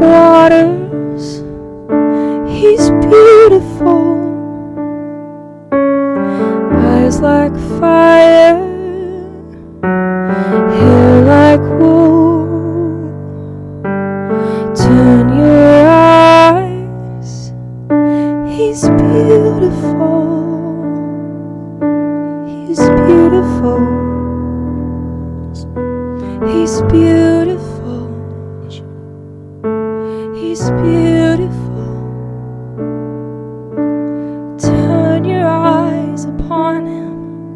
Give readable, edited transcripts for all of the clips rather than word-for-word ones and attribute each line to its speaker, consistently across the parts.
Speaker 1: waters. He's beautiful. Eyes like fire, hair like wool. Turn your eyes. He's beautiful. He's beautiful. He's beautiful. He's beautiful. Turn your eyes upon him.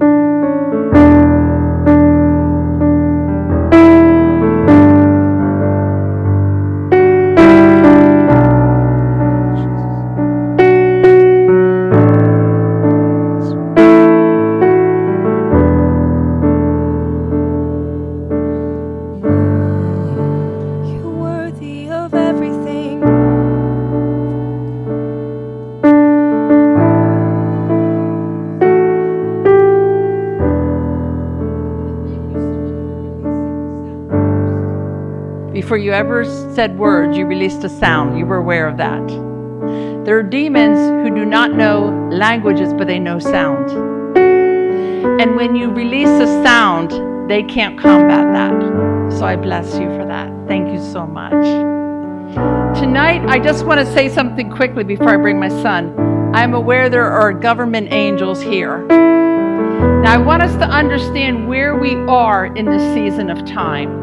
Speaker 2: Before you ever said words, you released a sound. You were aware of that. There are demons who do not know languages, but they know sound. And when you release a sound, they can't combat that. So I bless you for that. Thank you so much. Tonight, I just want to say something quickly before I bring my son. I'm aware there are government angels here. Now, I want us to understand where we are in this season of time.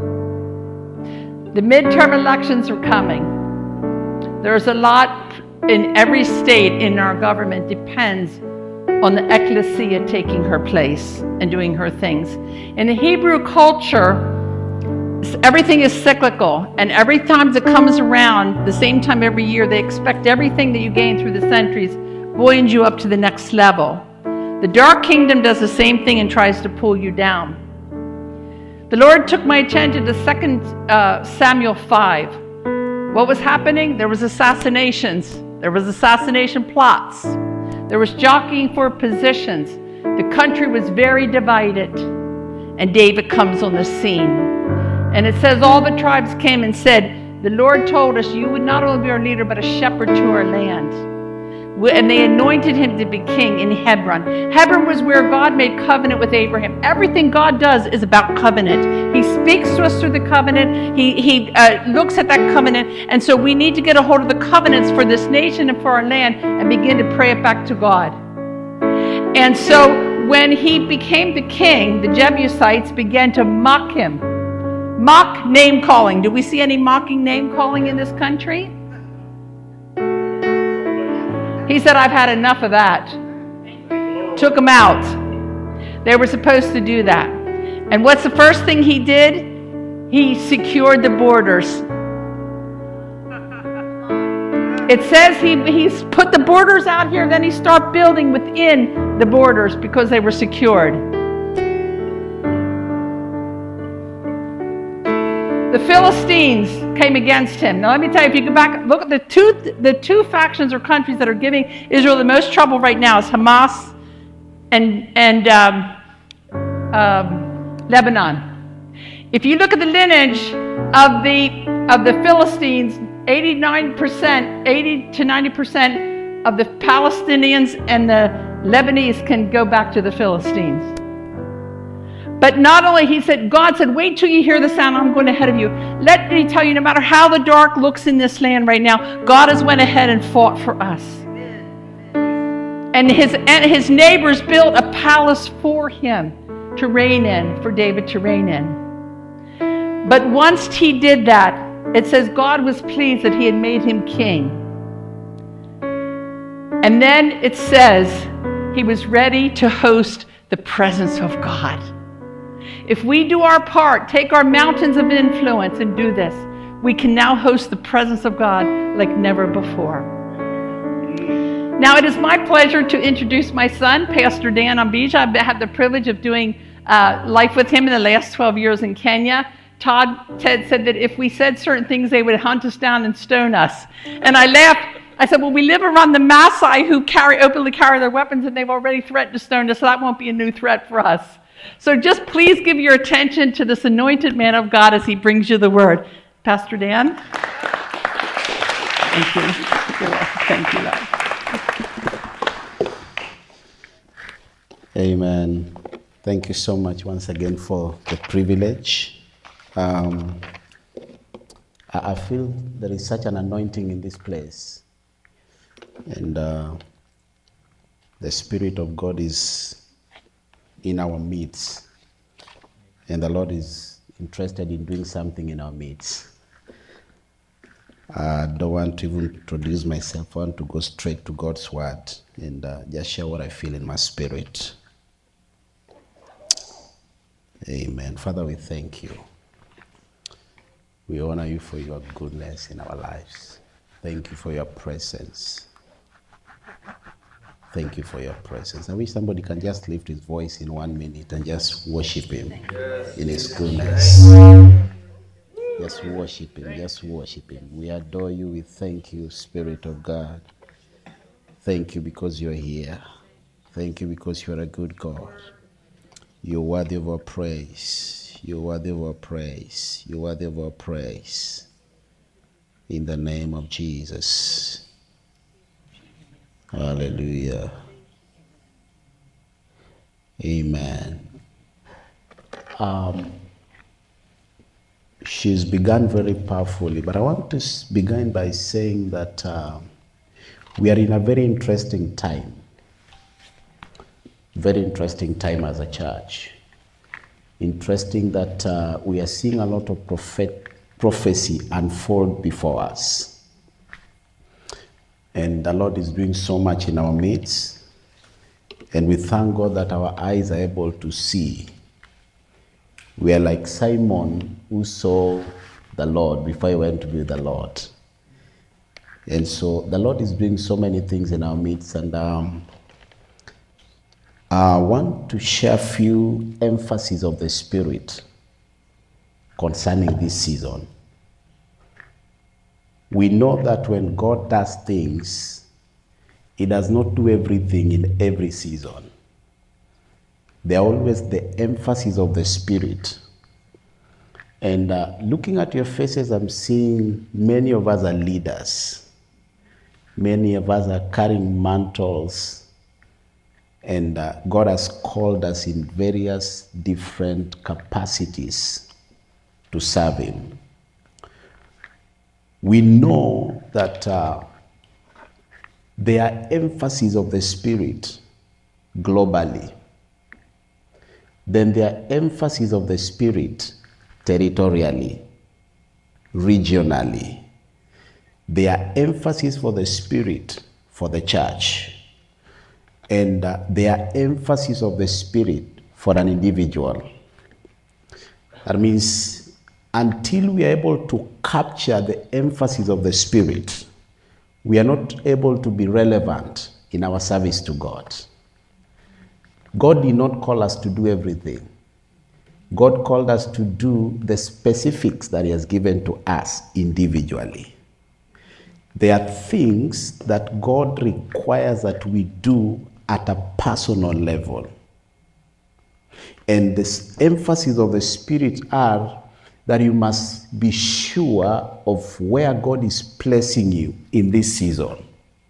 Speaker 2: The midterm elections are coming. There's a lot in every state in our government depends on the ecclesia taking her place and doing her things. In the Hebrew culture, everything is cyclical, and every time it comes around, the same time every year, they expect everything that you gain through the centuries buoys you up to the next level. The dark kingdom does the same thing and tries to pull you down. The Lord took my attention to 2 Samuel 5. What was happening? There was assassinations. There was assassination plots. There was jockeying for positions. The country was very divided. And David comes on the scene. And it says all the tribes came and said, the Lord told us you would not only be our leader, but a shepherd to our land. And they anointed him to be king in Hebron. Hebron was where God made covenant with Abraham. Everything God does is about covenant. He speaks to us through the covenant. He looks at that covenant. And so we need to get a hold of the covenants for this nation and for our land and begin to pray it back to God. And so when he became the king, the Jebusites began to mock him. Mock name calling. Do we see any mocking name calling in this country? He said, I've had enough of that. Took them out. They were supposed to do that. And what's the first thing he did? He secured the borders. It says he's put the borders out here, then he started building within the borders because they were secured. The Philistines came against him. Now let me tell you, if you go back, look at the two factions or countries that are giving Israel the most trouble right now is Hamas and Lebanon. If you look at the lineage of the Philistines, 80 to 90% of the Palestinians and the Lebanese can go back to the Philistines. But not only, God said, wait till you hear the sound, I'm going ahead of you. Let me tell you, no matter how the dark looks in this land right now, God has went ahead and fought for us. And his neighbors built a palace for him to reign in, for David to reign in. But once he did that, it says God was pleased that he had made him king. And then it says he was ready to host the presence of God. If we do our part, take our mountains of influence and do this, we can now host the presence of God like never before. Now it is my pleasure to introduce my son, Pastor Dan Ambija. I've had the privilege of doing life with him in the last 12 years in Kenya. Ted said that if we said certain things, they would hunt us down and stone us. And I laughed. I said, well, we live around the Maasai who openly carry their weapons, and they've already threatened to stone us, so that won't be a new threat for us. So just please give your attention to this anointed man of God as he brings you the word. Pastor Dan. Thank you. You're welcome. Thank you, love.
Speaker 3: Amen. Thank you so much once again for the privilege. I feel there is such an anointing in this place. And the Spirit of God is in our midst. And the Lord is interested in doing something in our midst. I don't want to even introduce myself. I want to go straight to God's word and just share what I feel in my spirit. Amen. Father, we thank you. We honor you for your goodness in our lives. Thank you for your presence. Thank you for your presence. I wish somebody can just lift his voice in 1 minute and just worship him in his goodness. Just worship him. Just worship him. We adore you. We thank you, Spirit of God. Thank you because you're here. Thank you because you're a good God. You're worthy of our praise. You're worthy of our praise. You're worthy of our praise. In the name of Jesus. Hallelujah. Amen. She's begun very powerfully, but I want to begin by saying that we are in a very interesting time. Very interesting time as a church. Interesting that we are seeing a lot of prophecy unfold before us. And the Lord is doing so much in our midst. And we thank God that our eyes are able to see. We are like Simon who saw the Lord before he went to be with the Lord. And so the Lord is doing so many things in our midst. And I want to share a few emphases of the Spirit concerning this season. We know that when God does things, he does not do everything in every season. There are always the emphasis of the Spirit. And looking at your faces, I'm seeing many of us are leaders. Many of us are carrying mantles. And God has called us in various different capacities to serve him. We know that there are emphases of the Spirit globally. Then there are emphases of the Spirit territorially, regionally. There are emphasis for the Spirit for the church. And there are emphasis of the Spirit for an individual. That means until we are able to capture the emphasis of the Spirit, we are not able to be relevant in our service to God. God did not call us to do everything. God called us to do the specifics that he has given to us individually. There are things that God requires that we do at a personal level. And the emphasis of the Spirit are that you must be sure of where God is placing you in this season.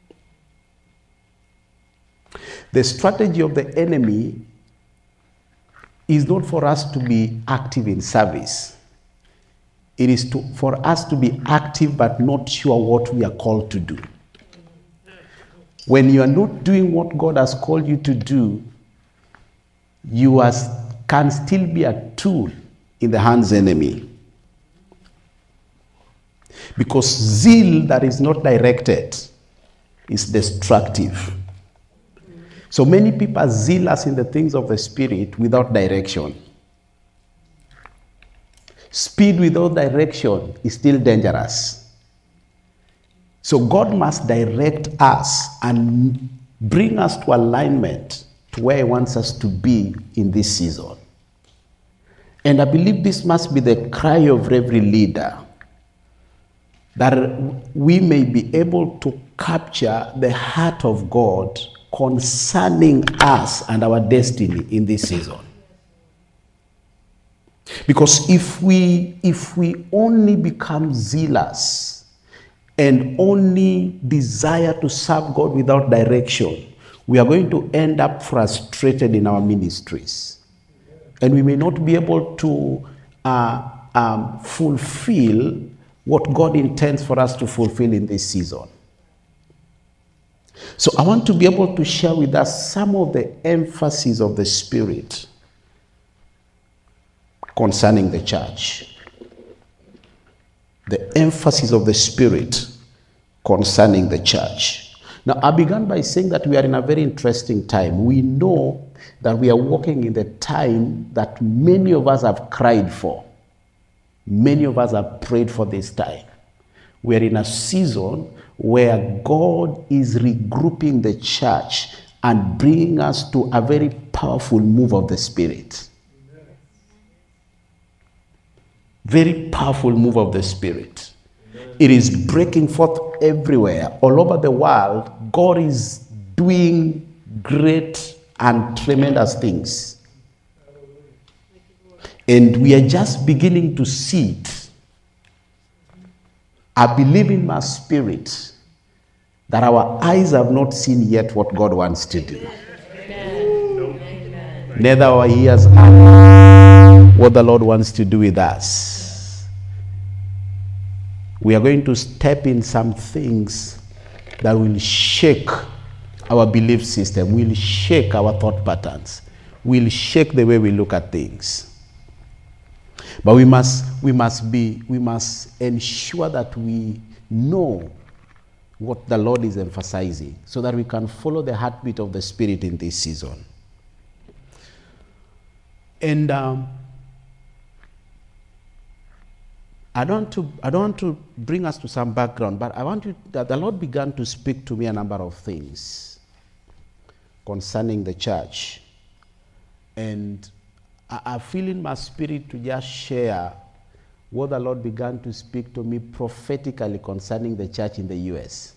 Speaker 3: The strategy of the enemy is not for us to be active in service. It is for us to be active but not sure what we are called to do. When you are not doing what God has called you to do, you can still be a tool in the hands of the enemy. Because zeal that is not directed is destructive. So many people are zealous in the things of the Spirit without direction. Speed without direction is still dangerous. So God must direct us and bring us to alignment to where he wants us to be in this season. And I believe this must be the cry of every leader, that we may be able to capture the heart of God concerning us and our destiny in this season. Because if we only become zealous and only desire to serve God without direction, we are going to end up frustrated in our ministries. And we may not be able to fulfill what God intends for us to fulfill in this season. So I want to be able to share with us some of the emphasis of the Spirit concerning the church. The emphasis of the Spirit concerning the church. Now, I began by saying that we are in a very interesting time. We know that we are walking in the time that many of us have cried for. Many of us have prayed for this time. We are in a season where God is regrouping the church and bringing us to a very powerful move of the Spirit. Very powerful move of the Spirit. It is breaking forth everywhere, all over the world. God is doing great and tremendous things. And we are just beginning to see it. I believe in my spirit that our eyes have not seen yet what God wants to do. Amen. Neither our ears heard what the Lord wants to do with us. We are going to step in some things that will shake our belief system, will shake our thought patterns, will shake the way we look at things. But we must ensure that we know what the Lord is emphasizing so that we can follow the heartbeat of the Spirit in this season. And I don't want to bring us to some background, but I want that the Lord began to speak to me a number of things concerning the church. And I feel in my spirit to just share what the Lord began to speak to me prophetically concerning the church in the U.S.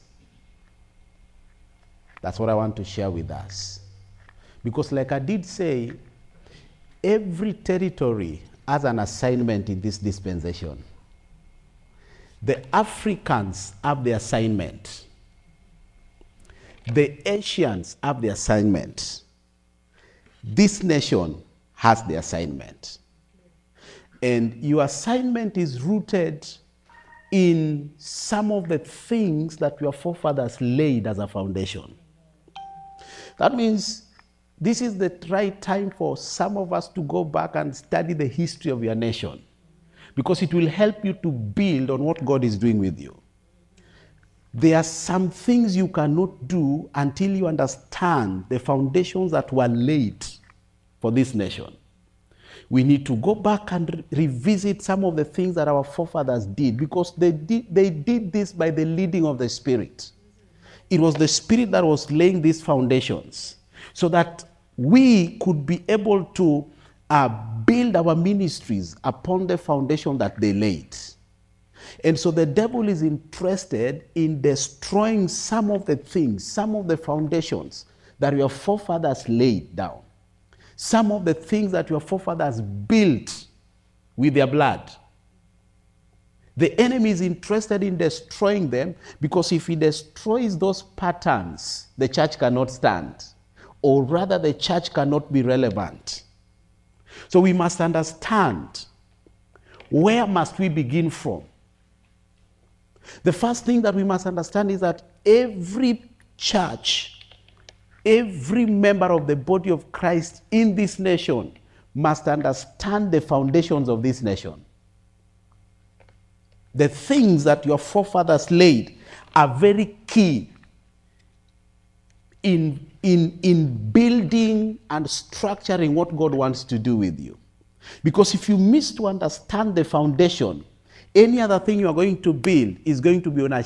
Speaker 3: That's what I want to share with us. Because like I did say, every territory has an assignment in this dispensation. The Africans have the assignment. The Asians have the assignment. This nation has the assignment. And your assignment is rooted in some of the things that your forefathers laid as a foundation. That means this is the right time for some of us to go back and study the history of your nation, because it will help you to build on what God is doing with you. There are some things you cannot do until you understand the foundations that were laid for this nation. We need to go back and revisit some of the things that our forefathers did, because they did this by the leading of the Spirit. It was the Spirit that was laying these foundations so that we could be able to build our ministries upon the foundation that they laid. And so the devil is interested in destroying some of the things, some of the foundations that your forefathers laid down. Some of the things that your forefathers built with their blood. The enemy is interested in destroying them, because if he destroys those patterns, the church cannot stand. Or rather, the church cannot be relevant. So we must understand, where must we begin from? The first thing that we must understand is that every church, every member of the body of Christ in this nation must understand the foundations of this nation. The things that your forefathers laid are very key in building and structuring what God wants to do with you. Because if you miss to understand the foundation, any other thing you are going to build is going to be on a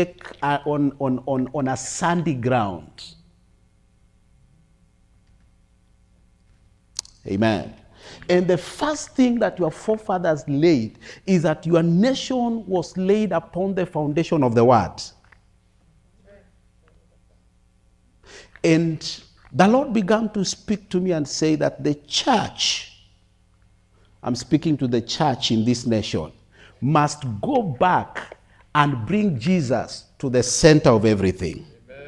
Speaker 3: on a sandy ground. Amen. And the first thing that your forefathers laid is that your nation was laid upon the foundation of the Word. And the Lord began to speak to me and say that the church, I'm speaking to the church in this nation, must go back and bring Jesus to the center of everything.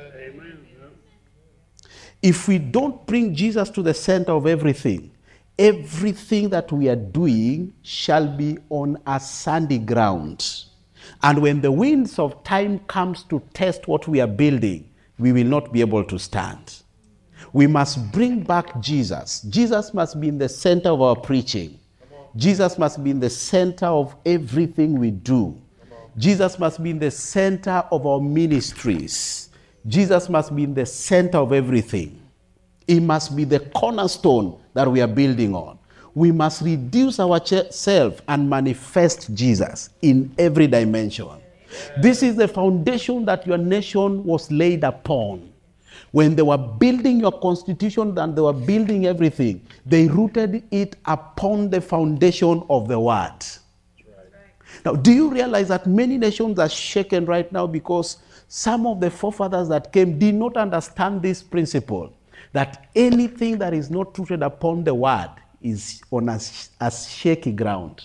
Speaker 3: If we don't bring Jesus to the center of everything, everything that we are doing shall be on a sandy ground. And when the winds of time comes to test what we are building, we will not be able to stand. We must bring back Jesus. Jesus must be in the center of our preaching. Jesus must be in the center of everything we do. Jesus must be in the center of our ministries. Jesus must be in the center of everything. He must be the cornerstone that we are building on. We must reduce ourselves and manifest Jesus in every dimension. This is the foundation that your nation was laid upon. When they were building your constitution and they were building everything, they rooted it upon the foundation of the word. Now, do you realize that many nations are shaken right now because some of the forefathers that came did not understand this principle, that anything that is not rooted upon the word is on a shaky ground.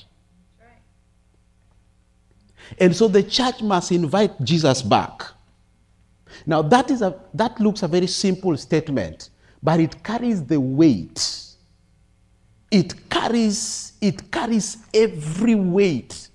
Speaker 3: And so the church must invite Jesus back. Now that looks a very simple statement, but it carries the weight. It carries every weight.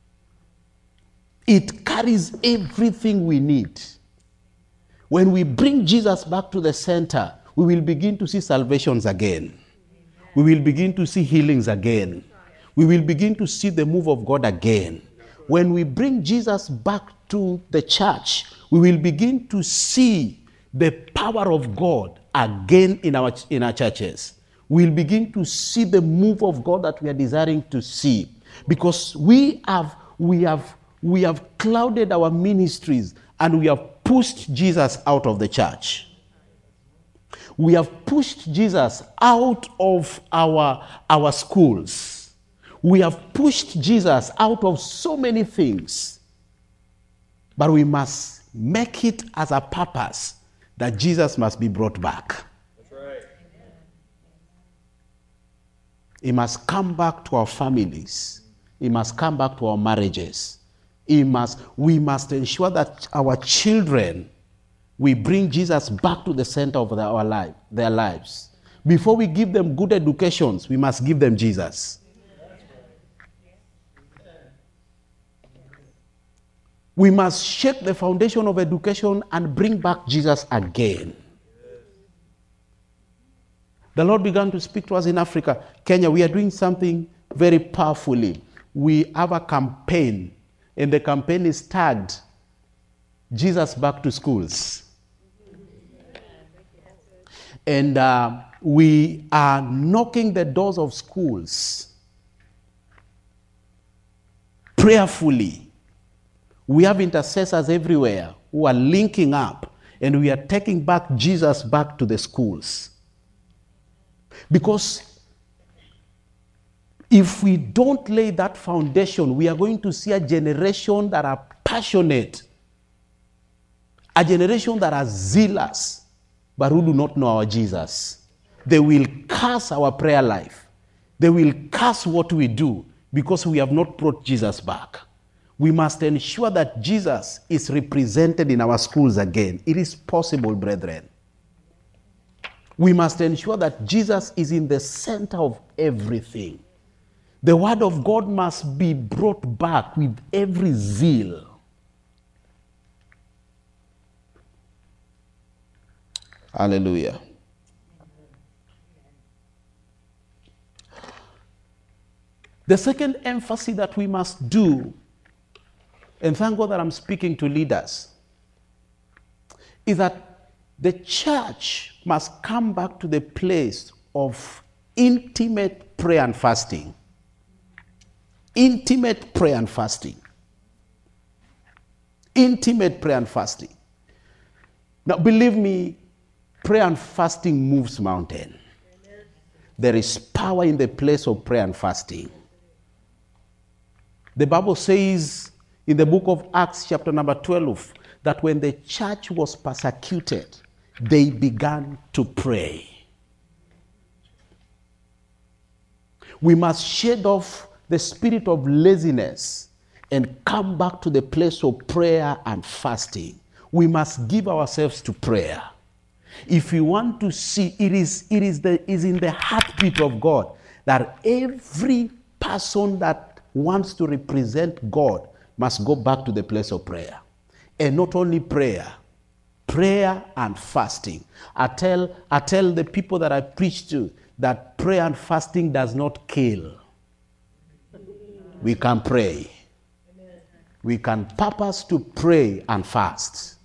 Speaker 3: It carries everything we need. When we bring Jesus back to the center, we will begin to see salvations again. We will begin to see healings again. We will begin to see the move of God again. When we bring Jesus back to the church, we will begin to see the power of God again in our churches. We'll begin to see the move of God that we are desiring to see, because we have clouded our ministries and we have pushed Jesus out of the church. We have pushed Jesus out of our schools. We have pushed Jesus out of so many things. But we must make it as a purpose that Jesus must be brought back.
Speaker 4: That's right.
Speaker 3: He must come back to our families. He must come back to our marriages. We must ensure that our children, we bring Jesus back to the center of their lives. Before we give them good educations, we must give them Jesus. We must shake the foundation of education and bring back Jesus again. The Lord began to speak to us in Africa. Kenya, we are doing something very powerfully. We have a campaign, and the campaign is tagged Jesus Back to Schools. And we are knocking the doors of schools prayerfully. We have intercessors everywhere who are linking up, and we are taking back Jesus back to the schools. Because if we don't lay that foundation, we are going to see a generation that are passionate, a generation that are zealous, but who do not know our Jesus. They will curse our prayer life. They will curse what we do because we have not brought Jesus back. We must ensure that Jesus is represented in our schools again. It is possible, brethren. We must ensure that Jesus is in the center of everything. The word of God must be brought back with every zeal. Hallelujah. The second emphasis that we must do, and thank God that I'm speaking to leaders, is that the church must come back to the place of intimate prayer and fasting. Intimate prayer and fasting. Intimate prayer and fasting. Now, believe me, prayer and fasting moves mountain. There is power in the place of prayer and fasting. The Bible says in the book of Acts, chapter number 12, that when the church was persecuted, they began to pray. We must shed off the spirit of laziness, and come back to the place of prayer and fasting. We must give ourselves to prayer. If we want to see, it is in the heartbeat of God that every person that wants to represent God must go back to the place of prayer. And not only prayer and fasting. I tell the people that I preach to that prayer and fasting does not kill. We can pray. We can purpose to pray and fast.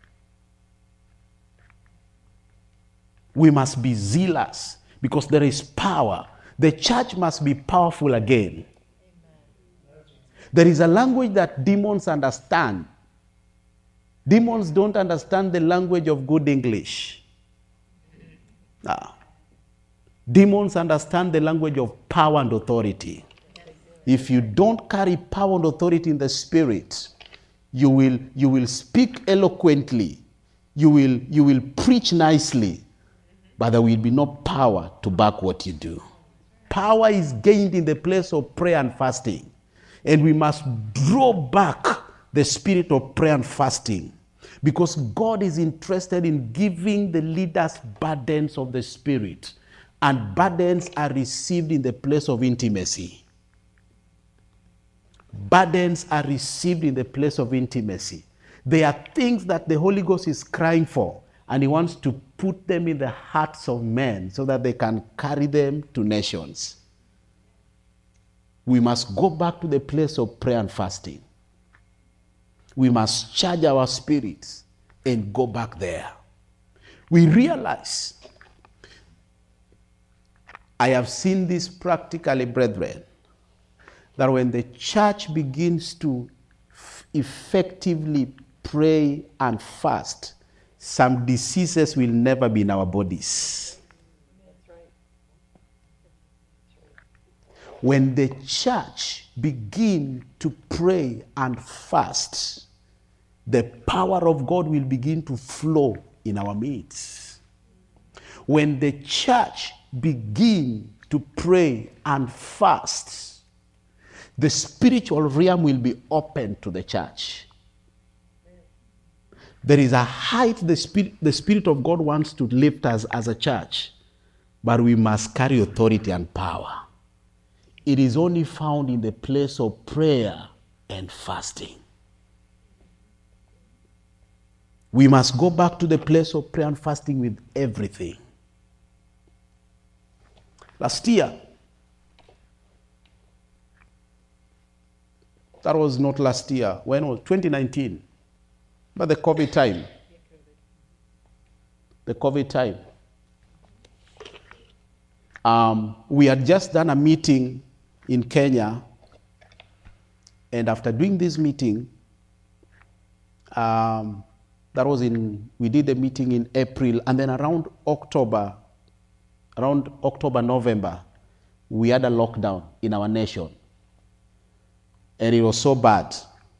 Speaker 3: We must be zealous because there is power. The church must be powerful again. There is a language that demons understand. Demons don't understand the language of good English. Demons understand the language of power and authority. If you don't carry power and authority in the spirit, you will speak eloquently. You will preach nicely, but there will be no power to back what you do. Power is gained in the place of prayer and fasting. And we must draw back the spirit of prayer and fasting, because God is interested in giving the leaders burdens of the spirit, and burdens are received in the place of intimacy. Burdens are received in the place of intimacy. They are things that the Holy Ghost is crying for, and he wants to put them in the hearts of men so that they can carry them to nations. We must go back to the place of prayer and fasting. We must charge our spirits and go back there. We realize, I have seen this practically, brethren, that when the church begins to effectively pray and fast, some diseases will never be in our bodies. When the church begins to pray and fast, the power of God will begin to flow in our midst. When the church begins to pray and fast, the spiritual realm will be open to the church. There is a height the Spirit of God wants to lift us as a church, but we must carry authority and power. It is only found in the place of prayer and fasting. We must go back to the place of prayer and fasting with everything. Last year, that was not last year, when was 2019, but the COVID time. The COVID time. We had just done a meeting in Kenya, and after doing this meeting, we did the meeting in April, and then around October, November, we had a lockdown in our nation. And it was so bad.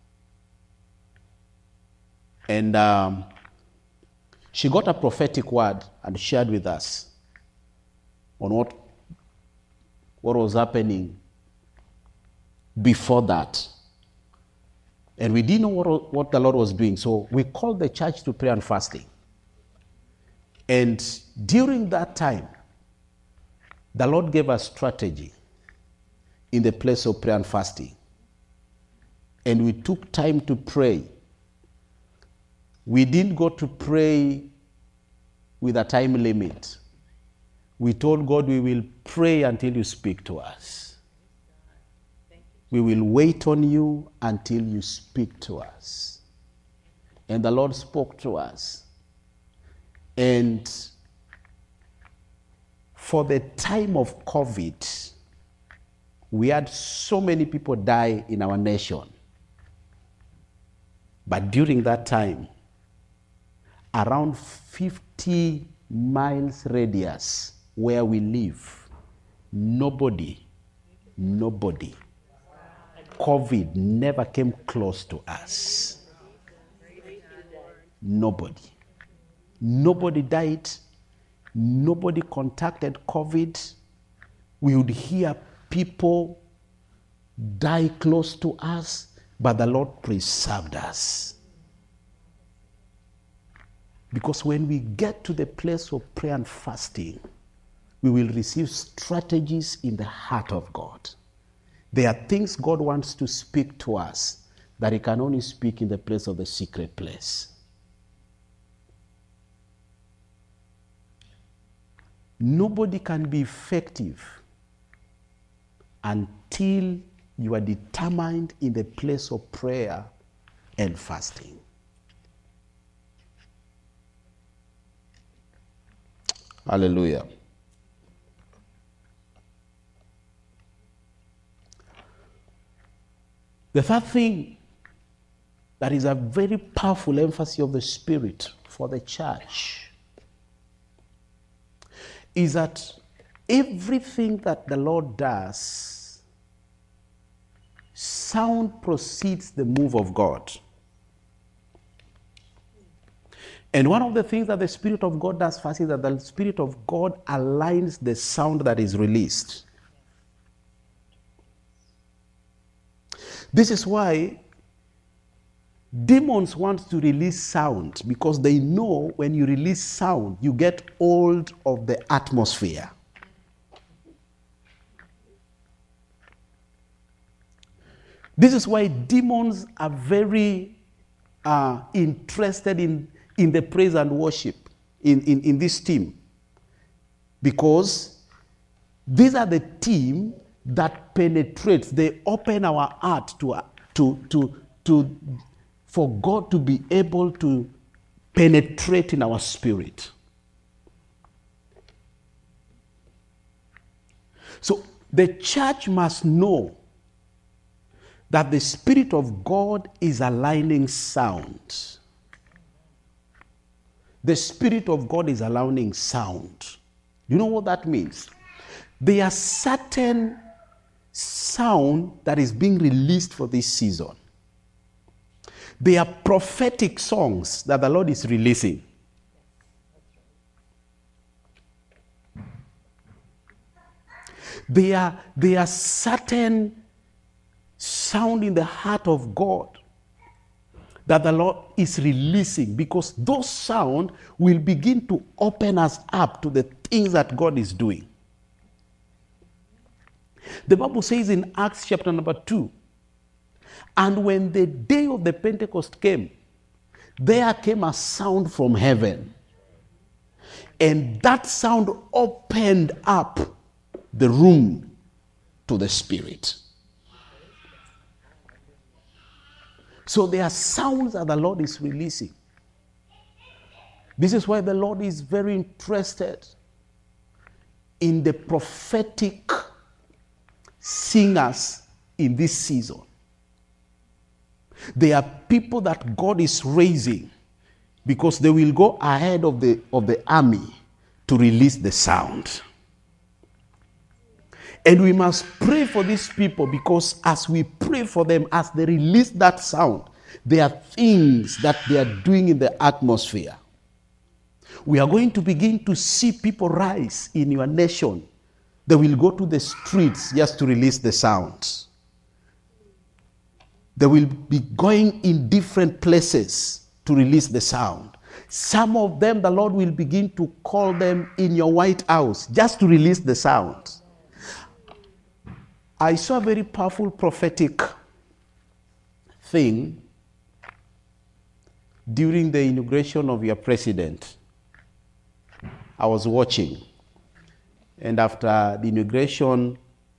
Speaker 3: And she got a prophetic word and shared with us on what was happening before that. And we didn't know what the Lord was doing. So we called the church to prayer and fasting. And during that time, the Lord gave us strategy in the place of prayer and fasting. And we took time to pray. We didn't go to pray with a time limit. We told God we will pray until you speak to us. We will wait on you until you speak to us. And the Lord spoke to us. And for the time of COVID, we had so many people die in our nation. But during that time, around 50 miles radius where we live, nobody, COVID never came close to us. Nobody died. Nobody contacted COVID. We would hear people die close to us. but the Lord preserved us. Because when we get to the place of prayer and fasting, we will receive strategies in the heart of God. There are things God wants to speak to us that He can only speak in the place of the secret place. Nobody can be effective until you are determined in the place of prayer and fasting. Hallelujah. The third thing that is a very powerful emphasis of the Spirit for the church is that everything that the Lord does, sound precedes the move of God. And one of the things that the Spirit of God does first is that the Spirit of God aligns the sound that is released. This is why demons want to release sound, because they know when you release sound, you get hold of the atmosphere. This is why demons are very interested in the praise and worship in this team. Because these are the team that penetrates. They open our heart for God to be able to penetrate in our spirit. So the church must know that the Spirit of God is aligning sound. The Spirit of God is aligning sound. You know what that means? There are certain sound that is being released for this season. They are prophetic songs that the Lord is releasing. There are certain sound in the heart of God that the Lord is releasing, because those sound will begin to open us up to the things that God is doing. The Bible says in Acts chapter number 2, and when the day of the Pentecost came, there came a sound from heaven. And that sound opened up the room to the Spirit. So there are sounds that the Lord is releasing. This is why the Lord is very interested in the prophetic singers in this season. There are people that God is raising because they will go ahead of the army to release the sound. And we must pray for these people, because as we pray for them, as they release that sound, there are things that they are doing in the atmosphere. We are going to begin to see people rise in your nation. They will go to the streets just to release the sounds. They will be going in different places to release the sound. Some of them, the Lord will begin to call them in your White House just to release the sound. I saw a very powerful prophetic thing during the inauguration of your president. I was watching. And after the inauguration,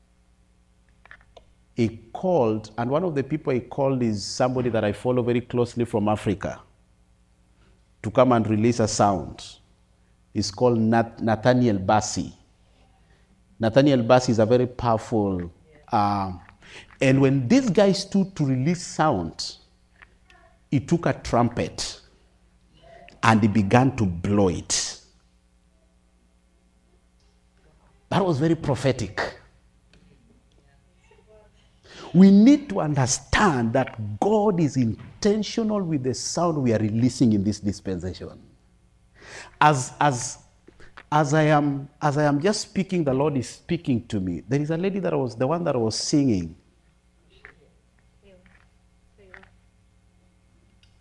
Speaker 3: he called, and one of the people he called is somebody that I follow very closely from Africa, to come and release a sound. It's called Nathaniel Bassey. Nathaniel Bassey is a very powerful, and when this guy stood to release sound, he took a trumpet and he began to blow it. That was very prophetic. We need to understand that God is intentional with the sound we are releasing in this dispensation. As I am just speaking, the Lord is speaking to me. There is a lady that was the one that was singing.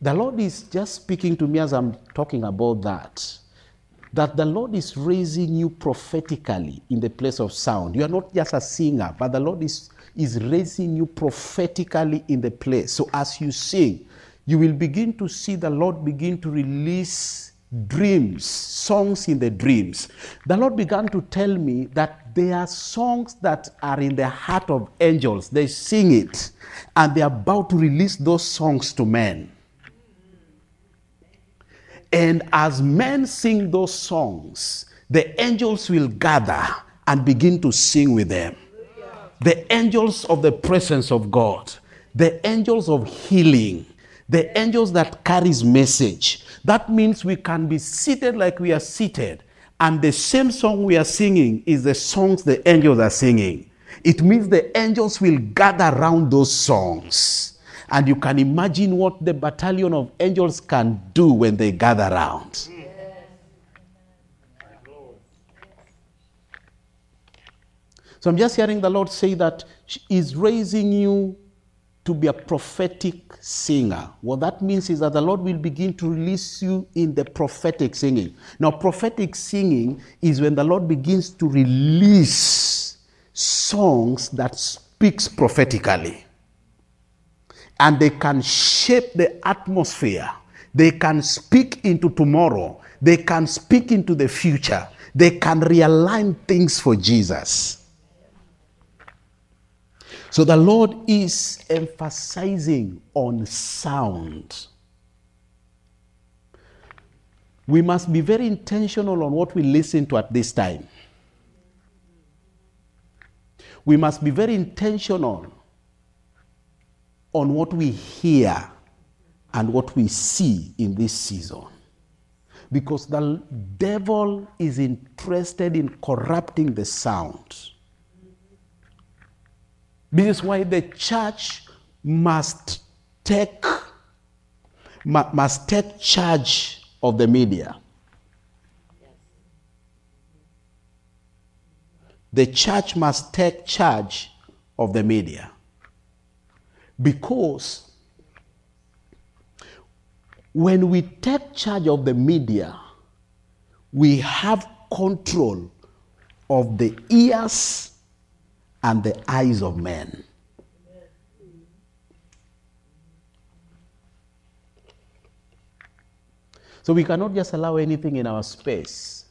Speaker 3: The Lord is just speaking to me as I'm talking about that the Lord is raising you prophetically in the place of sound. You are not just a singer, but the Lord is raising you prophetically in the place. So as you sing, you will begin to see the Lord begin to release dreams, songs in the dreams. The Lord began to tell me that there are songs that are in the heart of angels. They sing it, and they're about to release those songs to men. And as men sing those songs, the angels will gather and begin to sing with them. The angels of the presence of God, the angels of healing, the angels that carries message. That means we can be seated like we are seated, and the same song we are singing is the songs the angels are singing. It means the angels will gather around those songs. And you can imagine what the battalion of angels can do when they gather around. So I'm just hearing the Lord say that He's raising you to be a prophetic singer. What that means is that the Lord will begin to release you in the prophetic singing. Now, prophetic singing is when the Lord begins to release songs that speaks prophetically. And they can shape the atmosphere. They can speak into tomorrow. They can speak into the future. They can realign things for Jesus. So the Lord is emphasizing on sound. We must be very intentional on what we listen to at this time. We must be very intentional on what we hear and what we see in this season. Because the devil is interested in corrupting the sound. This is why the church must take charge of the media. The church must take charge of the media. Because when we take charge of the media, we have control of the ears and the eyes of men. So we cannot just allow anything in our space.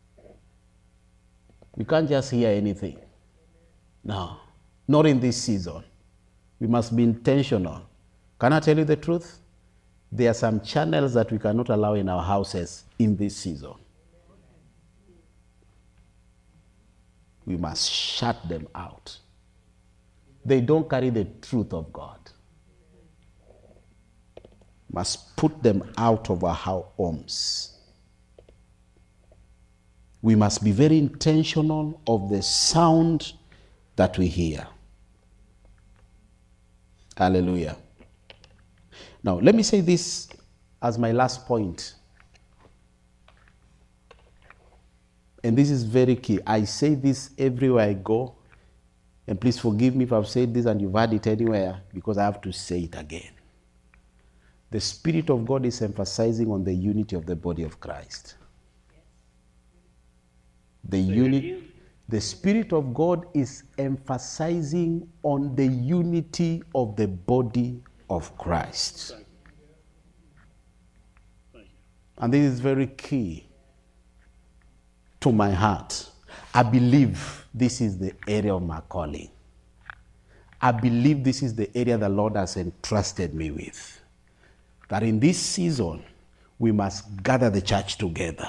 Speaker 3: We can't just hear anything. No, not in this season. We must be intentional. Can I tell you the truth? There are some channels that we cannot allow in our houses in this season. We must shut them out. They don't carry the truth of God. Must put them out of our homes. We must be very intentional of the sound that we hear. Hallelujah. Now, let me say this as my last point. And this is very key. I say this everywhere I go. And please forgive me if I've said this and you've heard it anywhere, because I have to say it again. The Spirit of God is emphasizing on the unity of the body of Christ. The Spirit of God is emphasizing on the unity of the body of Christ. And this is very key to my heart. I believe this is the area of my calling. I believe this is the area the Lord has entrusted me with. That in this season, we must gather the church together.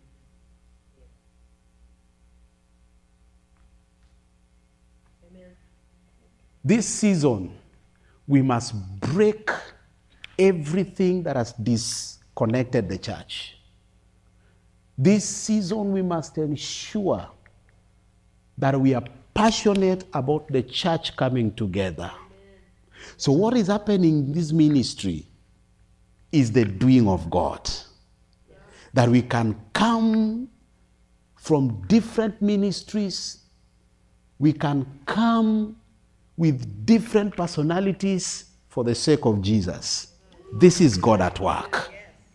Speaker 3: This season, we must break everything that has disconnected the church. This season, we must ensure that we are passionate about the church coming together. So what is happening in this ministry is the doing of God. That we can come from different ministries. We can come with different personalities for the sake of Jesus. This is God at work.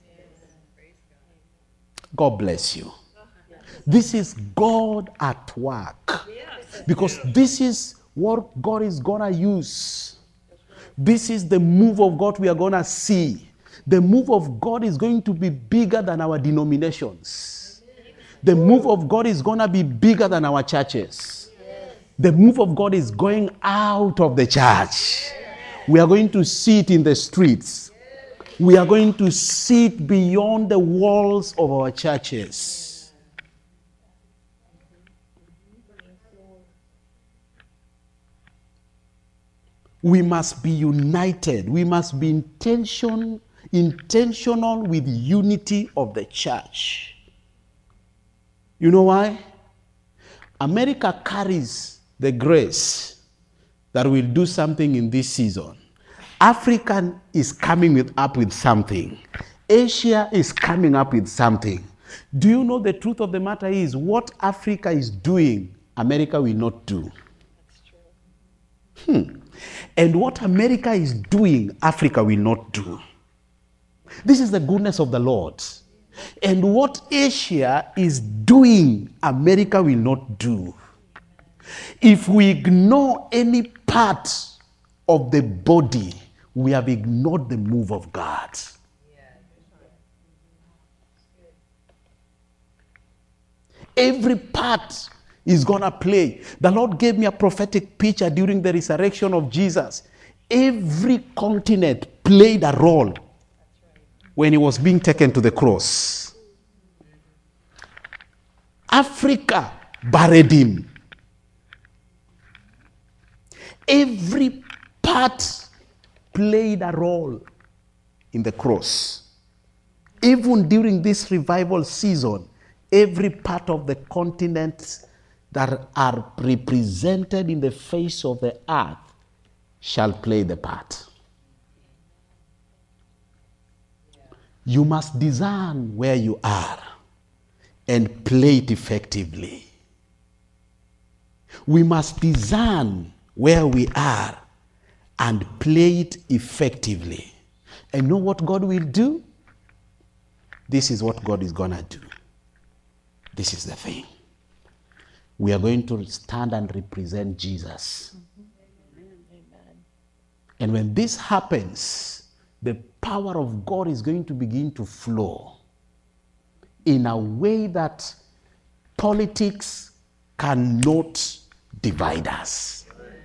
Speaker 3: God bless you. This is God at work. Because this is what God is going to use. This is the move of God we are going to see. The move of God is going to be bigger than our denominations. The move of God is going to be bigger than our churches. The move of God is going out of the church. We are going to see it in the streets. We are going to see it beyond the walls of our churches. We must be united. We must be intentional with unity of the church. You know why? America carries the grace that will do something in this season. Africa is coming up with something. Asia is coming up with something. Do you know the truth of the matter is what Africa is doing, America will not do. That's true. And what America is doing, Africa will not do. This is the goodness of the Lord. And what Asia is doing, America will not do. If we ignore any part of the body, we have ignored the move of God. Every part is going to play. The Lord gave me a prophetic picture during the resurrection of Jesus. Every continent played a role when he was being taken to the cross. Africa buried him. Every part played a role in the cross. Even during this revival season, every part of the continent that are represented in the face of the earth shall play the part. You must discern where you are and play it effectively. We must discern where we are and play it effectively. And know what God will do? This is what God is going to do. This is the thing. We are going to stand and represent Jesus. And when this happens, the power of God is going to begin to flow in a way that politics cannot divide us.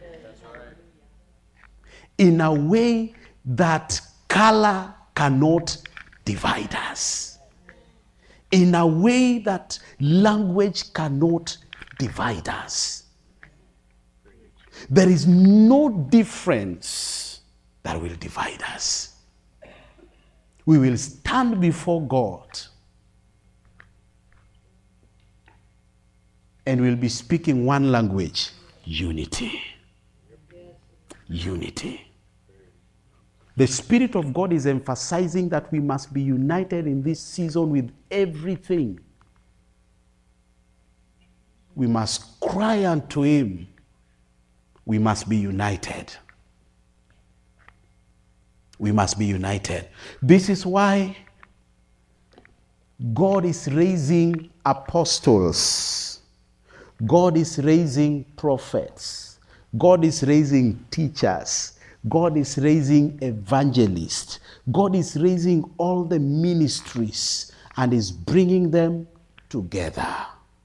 Speaker 3: In a way that color cannot divide us. In a way that language cannot divide us. There is no difference that will divide us. We will stand before God and we'll be speaking one language: unity. Unity. The Spirit of God is emphasizing that we must be united in this season with everything. We must cry unto Him. We must be united. We must be united. This is why God is raising apostles. God is raising prophets. God is raising teachers. God is raising evangelists. God is raising all the ministries and is bringing them together.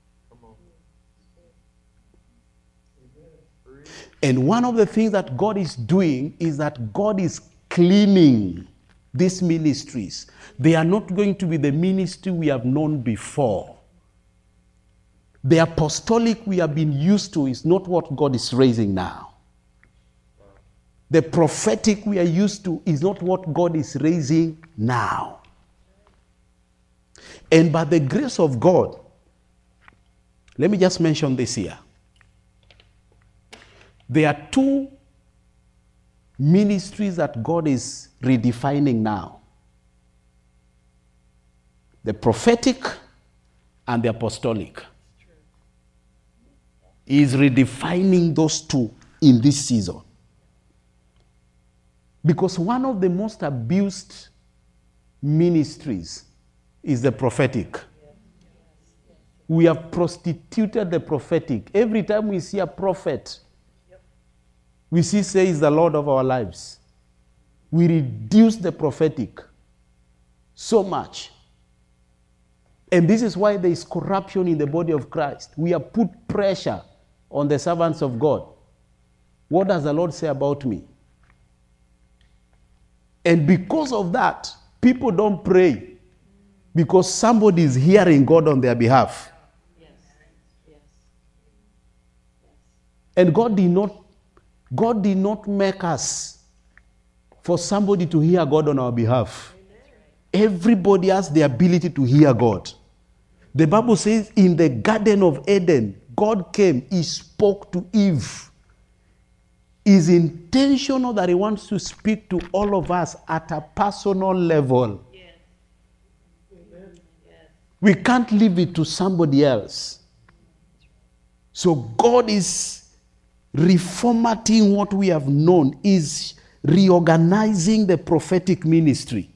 Speaker 3: And one of the things that God is doing is that God is cleaning these ministries. They are not going to be the ministry we have known before. The apostolic we have been used to is not what God is raising now. The prophetic we are used to is not what God is raising now. And by the grace of God, let me just mention this here. There are two ministries that God is redefining now: the prophetic and the apostolic. He is redefining those two in this season. Because one of the most abused ministries is the prophetic. We have prostituted the prophetic. Every time we see a prophet, we see, says the Lord of our lives. We reduce the prophetic so much. And this is why there is corruption in the body of Christ. We have put pressure on the servants of God. What does the Lord say about me? And because of that, people don't pray because somebody is hearing God on their behalf. Yes. Yes. And God did not make us for somebody to hear God on our behalf. Everybody has the ability to hear God. The Bible says in the Garden of Eden, God came, he spoke to Eve. Is intentional that he wants to speak to all of us at a personal level. Yes. We can't leave it to somebody else. So God is reformatting what we have known, is reorganizing the prophetic ministry.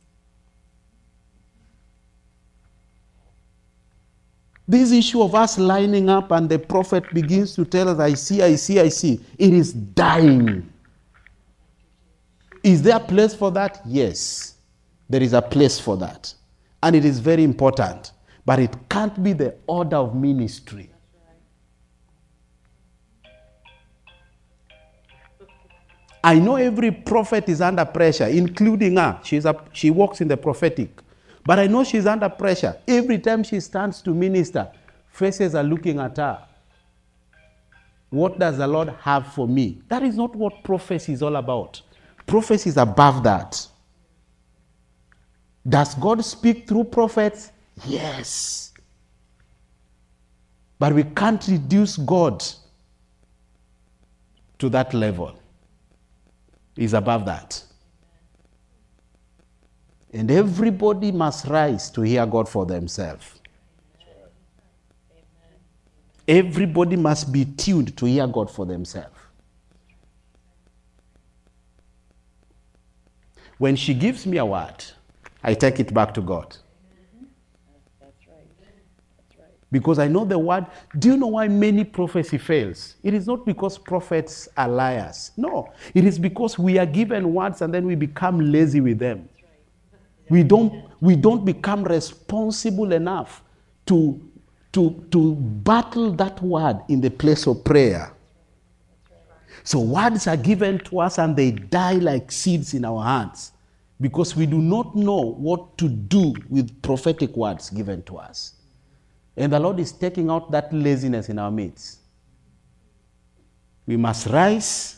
Speaker 3: This issue of us lining up and the prophet begins to tell us, I see, it is dying. Is there a place for that? Yes, there is a place for that. And it is very important. But it can't be the order of ministry. I know every prophet is under pressure, including her. She works in the prophetic. But I know she's under pressure. Every time she stands to minister, faces are looking at her. What does the Lord have for me? That is not what prophecy is all about. Prophecy is above that. Does God speak through prophets? Yes. But we can't reduce God to that level. He's above that. And everybody must rise to hear God for themselves. Everybody must be tuned to hear God for themselves. When she gives me a word, I take it back to God. That's right. That's right. Because I know the word. Do you know why many prophecy fails? It is not because prophets are liars. No. It is because we are given words and then we become lazy with them. We don't become responsible enough to battle that word in the place of prayer. So words are given to us and they die like seeds in our hands because we do not know what to do with prophetic words given to us. And the Lord is taking out that laziness in our midst. We must rise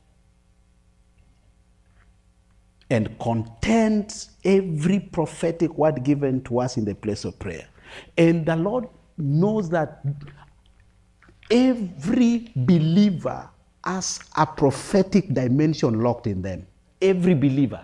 Speaker 3: and contend every prophetic word given to us in the place of prayer. And the Lord knows that every believer has a prophetic dimension locked in them. Every believer.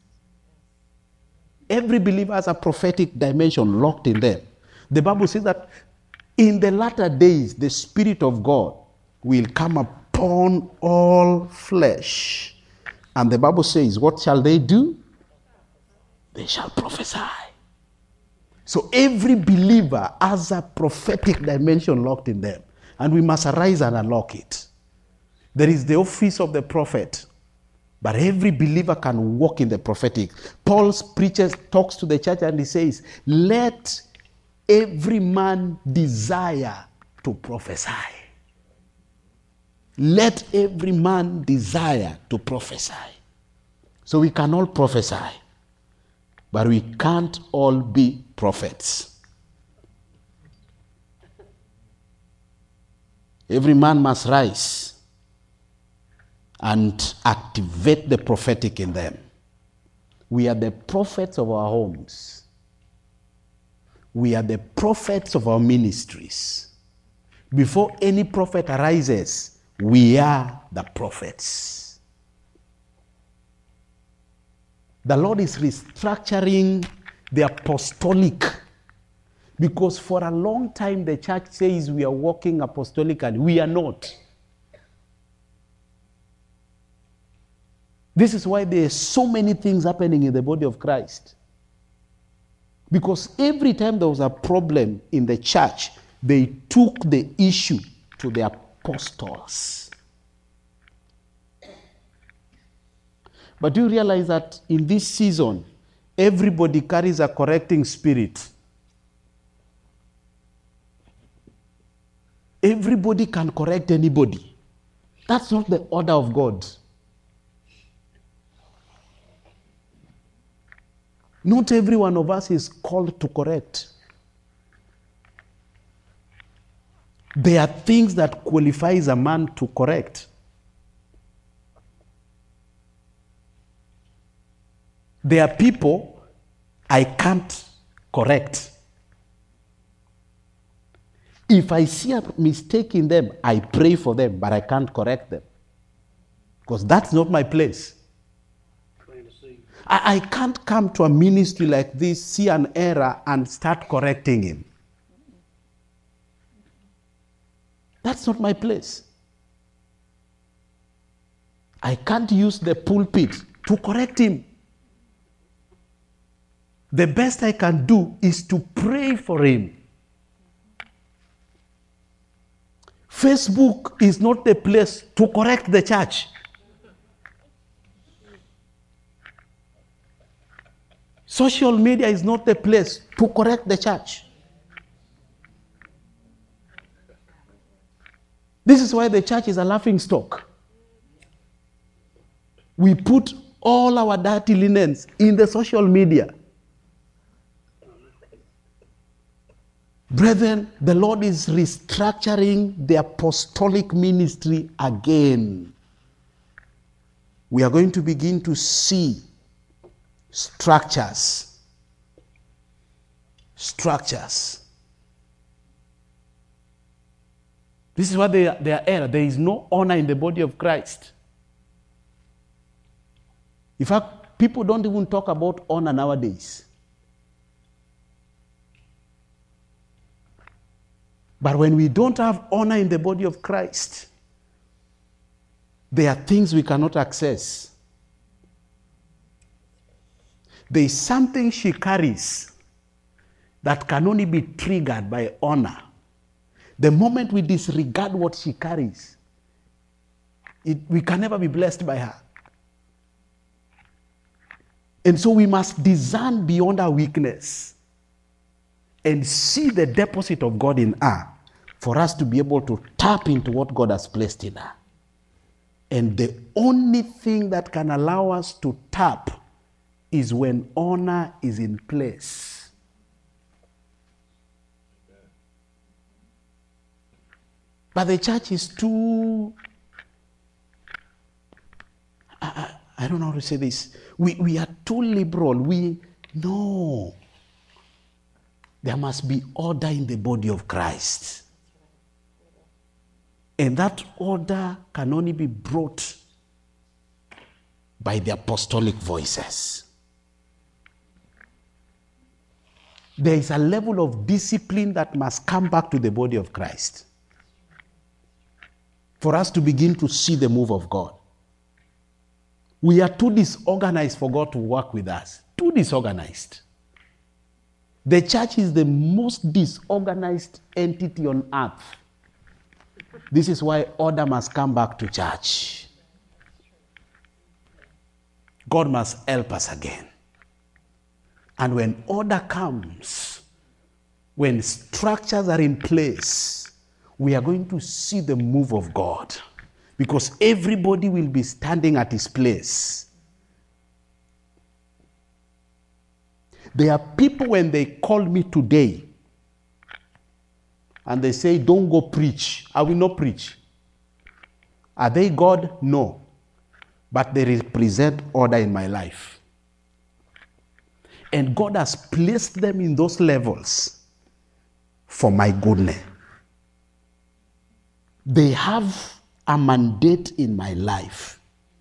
Speaker 3: Every believer has a prophetic dimension locked in them. The Bible says that in the latter days, the Spirit of God will come upon all flesh. And the Bible says, what shall they do? They shall prophesy. So every believer has a prophetic dimension locked in them. And we must arise and unlock it. There is the office of the prophet. But every believer can walk in the prophetic. Paul talks to the church and he says, let every man desire to prophesy. Let every man desire to prophesy. So we can all prophesy, but we can't all be prophets. Every man must rise and activate the prophetic in them. We are the prophets of our homes. We are the prophets of our ministries. Before any prophet arises, we are the prophets. The Lord is restructuring the apostolic, because for a long time the church says we are walking apostolic and we are not. This is why there are so many things happening in the body of Christ. Because every time there was a problem in the church, they took the issue to the apostles. But do you realize that in this season, everybody carries a correcting spirit? Everybody can correct anybody. That's not the order of God. Not every one of us is called to correct. There are things that qualifies a man to correct. There are people I can't correct. If I see a mistake in them, I pray for them, but I can't correct them. Because that's not my place. I can't come to a ministry like this, see an error, and start correcting him. That's not my place. I can't use the pulpit to correct him. The best I can do is to pray for him. Facebook is not the place to correct the church. Social media is not the place to correct the church. This is why the church is a laughing stock. We put all our dirty linens in the social media. Brethren, the Lord is restructuring the apostolic ministry again. We are going to begin to see structures. This is what they are error. There is no honor in the body of Christ. In fact, people don't even talk about honor nowadays. But when we don't have honor in the body of Christ, there are things we cannot access. There is something she carries that can only be triggered by honor. The moment we disregard what she carries, we can never be blessed by her. And so we must discern beyond our weakness and see the deposit of God in her for us to be able to tap into what God has placed in her. And the only thing that can allow us to tap is when honor is in place. But the church is too, I don't know how to say this. We are too liberal. No. There must be order in the body of Christ. And that order can only be brought by the apostolic voices. There is a level of discipline that must come back to the body of Christ for us to begin to see the move of God. We are too disorganized for God to work with us. Too disorganized. The church is the most disorganized entity on earth. This is why order must come back to church. God must help us again. And when order comes, when structures are in place, we are going to see the move of God. Because everybody will be standing at his place. There are people, when they call me today, and they say, don't go preach. I will not preach. Are they God? No. But they represent order in my life. And God has placed them in those levels for my goodness. They have a mandate in my life.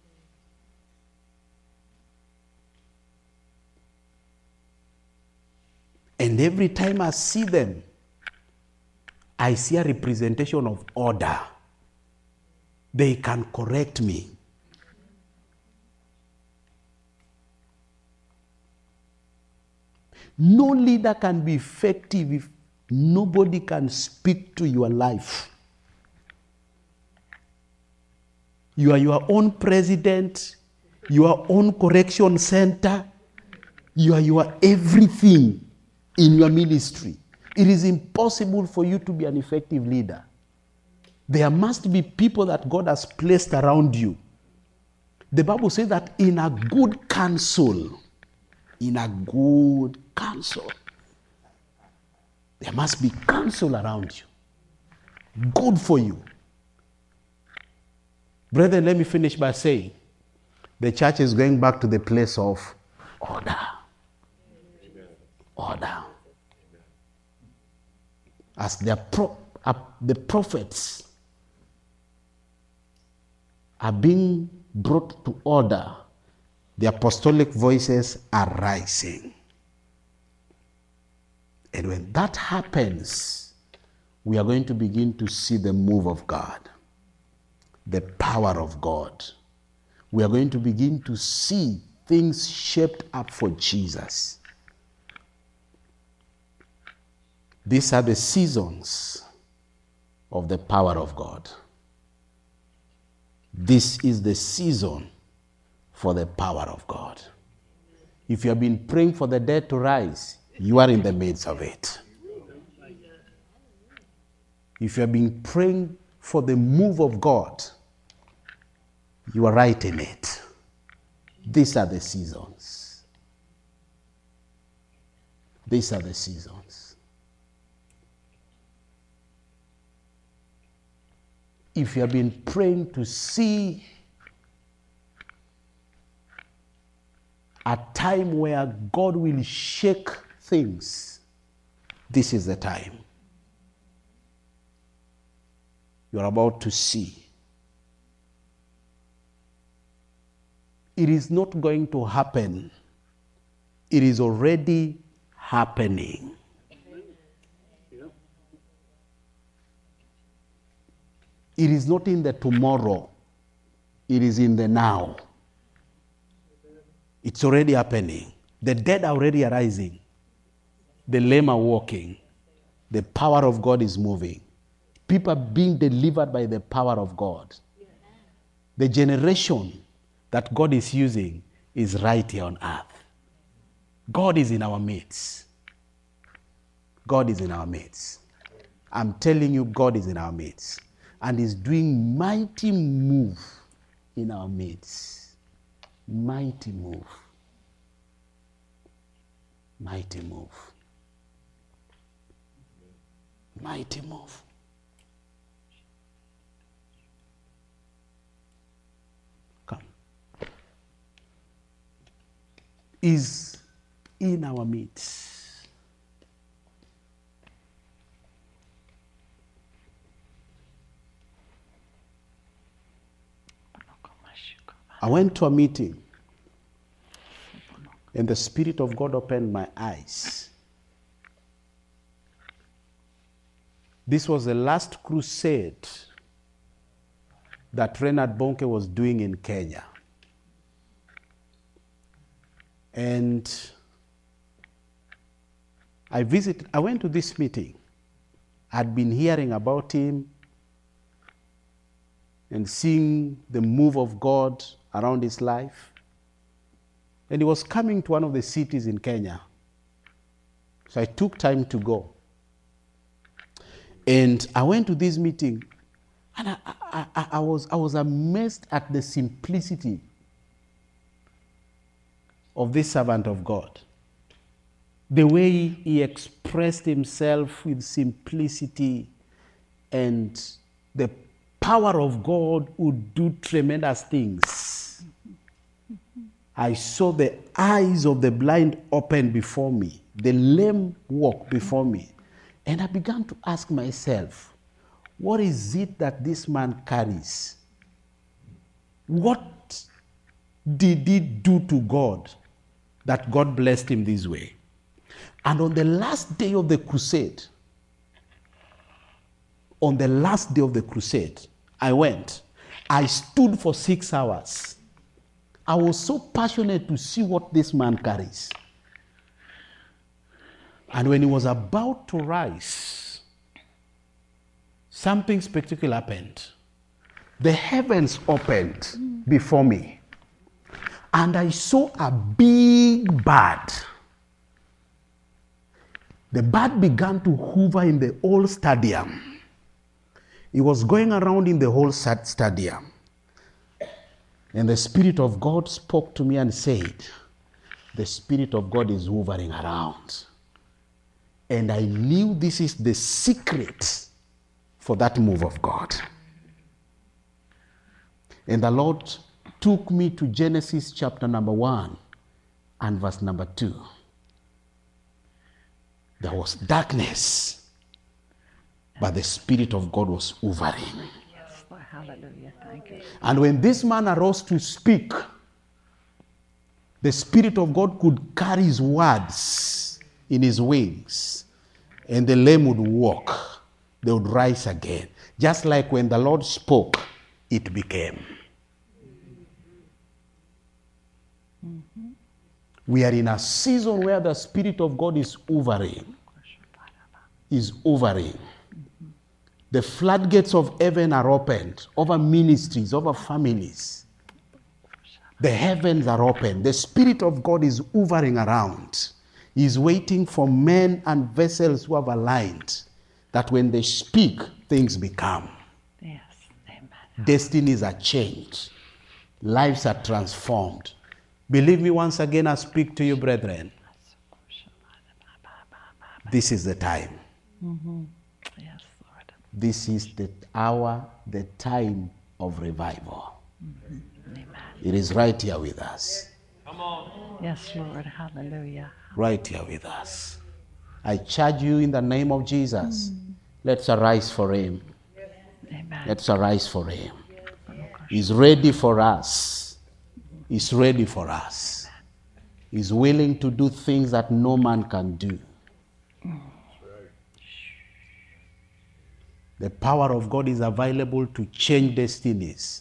Speaker 3: And every time I see them, I see a representation of order. They can correct me. No leader can be effective if nobody can speak to your life. You are your own president, your own correction center. You are your everything in your ministry. It is impossible for you to be an effective leader. There must be people that God has placed around you. The Bible says that in a good counsel, there must be counsel around you. Good for you. Brethren, let me finish by saying the church is going back to the place of order. Order. As the prophets are being brought to order, the apostolic voices are rising. And when that happens, we are going to begin to see the move of God, the power of God. We are going to begin to see things shaped up for Jesus. These are the seasons of the power of God. This is the season for the power of God. If you have been praying for the dead to rise, you are in the midst of it. If you have been praying for the move of God, you are right in it. These are the seasons. These are the seasons. If you have been praying to see a time where God will shake things, this is the time. You are about to see. It is not going to happen. It is already happening. It is not in the tomorrow. It is in the now. It's already happening. The dead are already arising. The lame are walking. The power of God is moving. People are being delivered by the power of God. The generation that God is using is right here on earth. God is in our midst. God is in our midst. I'm telling you, God is in our midst. And is doing mighty move in our midst. Mighty move. Mighty move. Mighty move. Come. Is in our midst. I went to a meeting and the Spirit of God opened my eyes. This was the last crusade that Reinhard Bonnke was doing in Kenya. And I went to this meeting. I'd been hearing about him and seeing the move of God around his life. And he was coming to one of the cities in Kenya. So I took time to go. And I went to this meeting, and I was amazed at the simplicity of this servant of God. The way he expressed himself with simplicity, and the power of God would do tremendous things. I saw the eyes of the blind open before me, the lame walk before me. And I began to ask myself, what is it that this man carries? What did he do to God that God blessed him this way? And on the last day of the crusade, I went. I stood for 6 hours. I was so passionate to see what this man carries. And when he was about to rise, something spectacular happened. The heavens opened before me, and I saw a big bird. The bird began to hover in the whole stadium. It was going around in the whole stadium. And the Spirit of God spoke to me and said, the Spirit of God is hovering around. And I knew this is the secret for that move of God. And the Lord took me to Genesis chapter number 1 and verse number 2. There was darkness, but the Spirit of God was hovering.
Speaker 2: Yes, Lord. Hallelujah. Thank you.
Speaker 3: And when this man arose to speak, the Spirit of God could carry his words in his wings, and the lame would walk. They would rise again. Just like when the Lord spoke, it became. Mm-hmm. We are in a season where the Spirit of God is hovering. Is hovering. Mm-hmm. The floodgates of heaven are opened over ministries, over families. The heavens are open. The Spirit of God is hovering around. He is waiting for men and vessels who have aligned, that when they speak, things become.
Speaker 2: Yes. Amen.
Speaker 3: Destinies are changed. Lives are transformed. Believe me, once again, I speak to you, brethren. This is the time.
Speaker 2: Mm-hmm. Yes, Lord.
Speaker 3: This is the hour, the time of revival.
Speaker 2: Mm-hmm. Amen.
Speaker 3: It is right here with us.
Speaker 2: Come on. Yes, Lord. Hallelujah.
Speaker 3: Right here with us. I charge you in the name of Jesus. Let's arise for him.
Speaker 2: Amen.
Speaker 3: Let's arise for him. He's ready for us. He's ready for us. He's willing to do things that no man can do. The power of God is available to change destinies.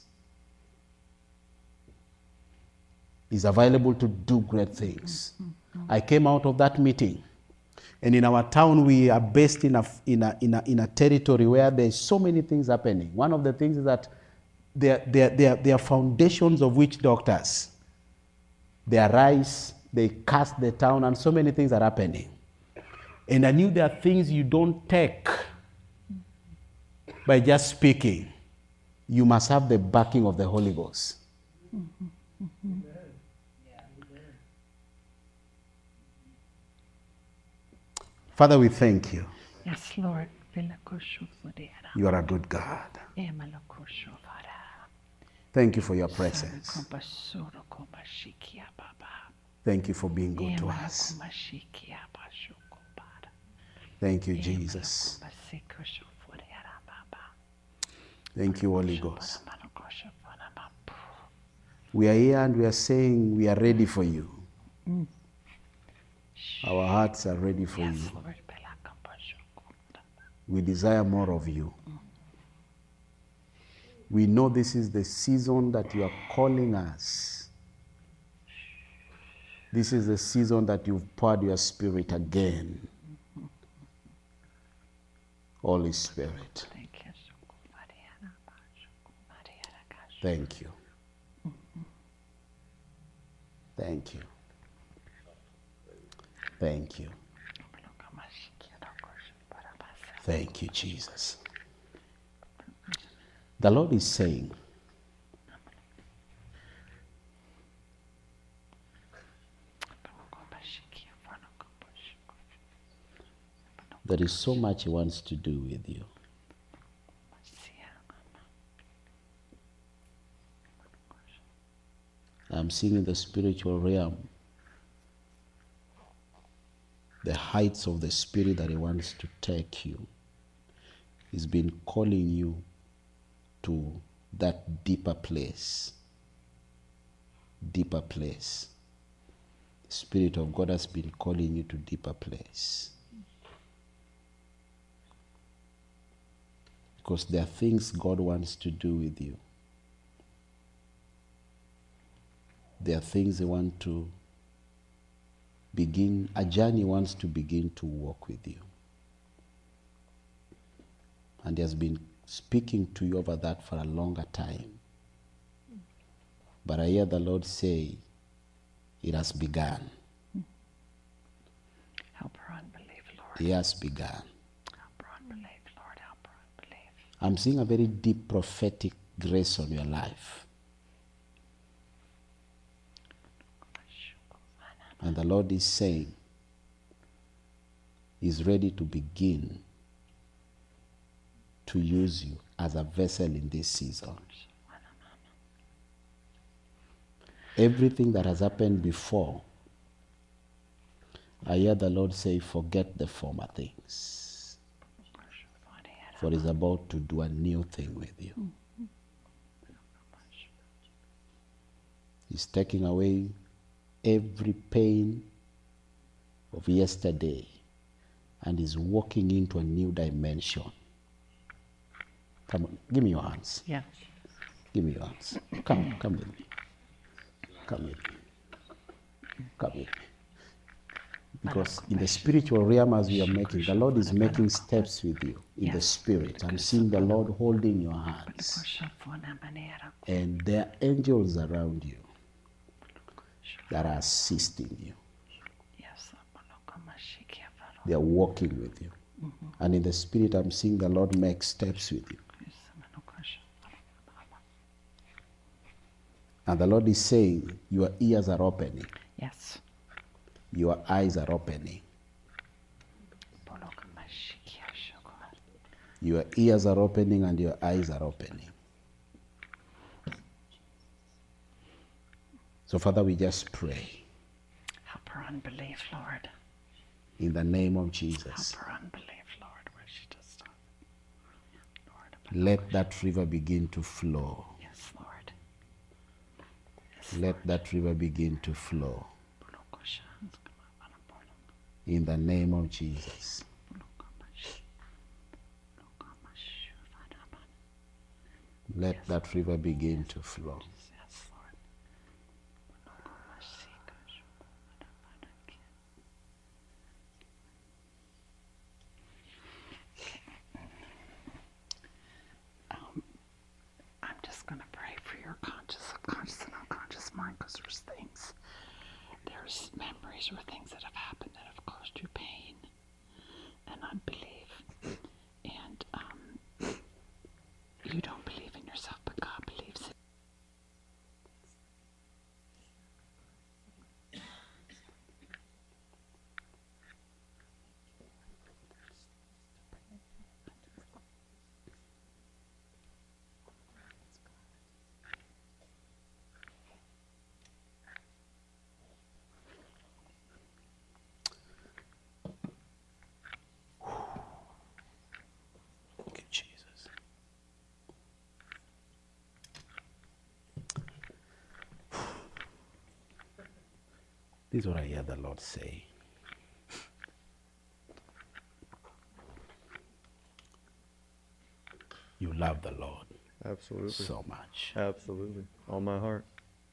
Speaker 3: Is available to do great things. I came out of that meeting, and in our town we are based in a territory where there's so many things happening. One of the things is that there are foundations of witch doctors. They arise, they cast the town, and so many things are happening. And I knew there are things you don't take by just speaking. You must have the backing of the Holy Ghost. Father, we thank you.
Speaker 2: Yes, Lord.
Speaker 3: You are a good God. Thank you for your presence. Thank you for being good to us. Thank you, Jesus. Thank you, Holy Ghost. We are here and we are saying we are ready for you. Our hearts are ready for you. We desire more of you. We know this is the season that you are calling us. This is the season that you've poured your Spirit again. Holy Spirit. Thank you. Thank you. Thank you. Thank you, Jesus. The Lord is saying, there is so much He wants to do with you. I'm seeing in the spiritual realm the heights of the Spirit that He wants to take you. He's been calling you to that deeper place. Deeper place. The Spirit of God has been calling you to deeper place. Because there are things God wants to do with you. There are things He wants to a journey wants to begin to walk with you. And he has been speaking to you over that for a longer time. But I hear the Lord say, it has begun.
Speaker 2: Help her unbelief, Lord.
Speaker 3: It has begun.
Speaker 2: Help her unbelief, Lord. Help her unbelief.
Speaker 3: I'm seeing a very deep prophetic grace on your life. And the Lord is saying, He's ready to begin to use you as a vessel in this season. Everything that has happened before, I hear the Lord say, forget the former things. For He's about to do a new thing with you. He's taking away every pain of yesterday and is walking into a new dimension. Come on, give me your hands.
Speaker 2: Yeah.
Speaker 3: Give me your hands. Come with me. Come with me. Come with me. Because in the spiritual realm, as we are making, the Lord is making steps with you in the spirit. I'm seeing the Lord holding your hands. And there are angels around you that are assisting you. They are walking with you. And in the spirit, I'm seeing the Lord make steps with you. And the Lord is saying, your ears are opening.
Speaker 2: Yes.
Speaker 3: Your eyes are opening. Your ears are opening and your eyes are opening. So, Father, we just pray.
Speaker 2: Help her unbelief, Lord.
Speaker 3: In the name of Jesus.
Speaker 2: Help her unbelief, Lord, where she just stopped. Lord,
Speaker 3: let that river begin to flow.
Speaker 2: Yes, Lord. Yes,
Speaker 3: let
Speaker 2: Lord.
Speaker 3: that river begin to flow. In the name of Jesus. Let that river begin to flow.
Speaker 2: Yes, Lord. I'm just going to pray for your conscious, subconscious, and unconscious mind, because there's memories or things that have happened that have caused you pain and unbelief. And you don't believe in yourself, but God believes in you.
Speaker 3: Thank you, Jesus. This is what I hear the Lord say. You love the Lord.
Speaker 4: Absolutely.
Speaker 3: So much.
Speaker 4: Absolutely. All my heart.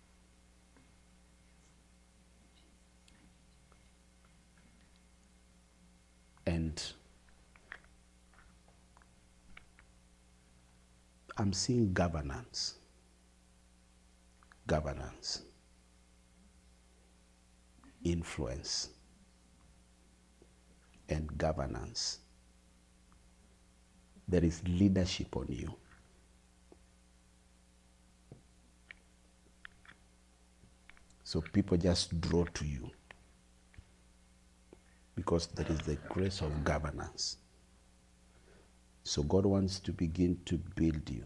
Speaker 3: And I'm seeing governance. Governance. Influence. And governance. There is leadership on you. So people just draw to you because there is the grace of governance. So God wants to begin to build you.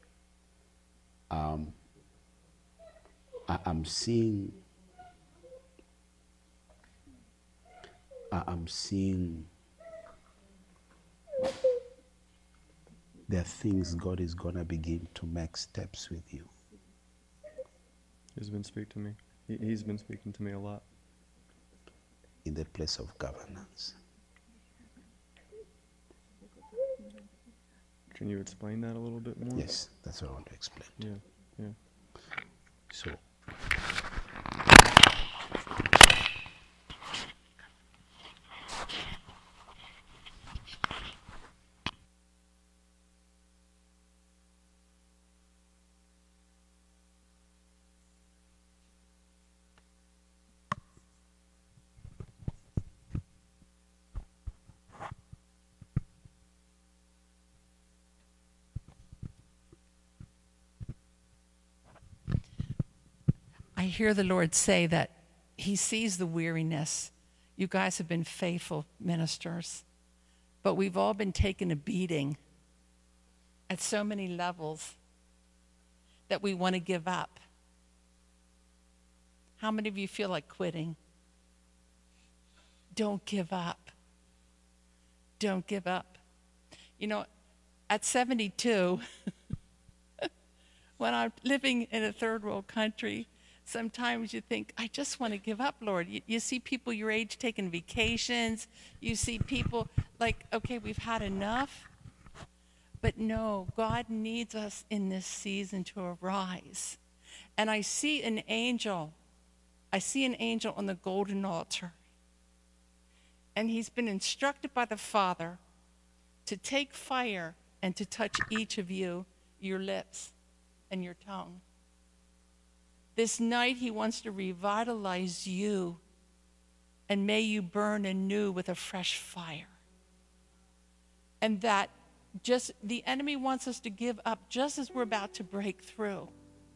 Speaker 3: I'm seeing there are things God is going to begin to make steps with you.
Speaker 4: He's been speaking to me. He's been speaking to me a lot.
Speaker 3: In the place of governance.
Speaker 4: Can you explain that a little bit more?
Speaker 3: Yes, that's what I want to explain.
Speaker 4: Yeah.
Speaker 3: So,
Speaker 2: hear the Lord say that he sees the weariness. You guys have been faithful ministers, but we've all been taking a beating at so many levels that we want to give up. How many of you feel like quitting? Don't give up. Don't give up. You know, at 72, when I'm living in a third world country, sometimes you think, I just want to give up, Lord. You see people your age taking vacations. You see people like, okay, we've had enough. But no, God needs us in this season to arise. And I see an angel. I see an angel on the golden altar. And he's been instructed by the Father to take fire and to touch each of you, your lips and your tongue. This night he wants to revitalize you, and may you burn anew with a fresh fire. And that just the enemy wants us to give up just as we're about to break through.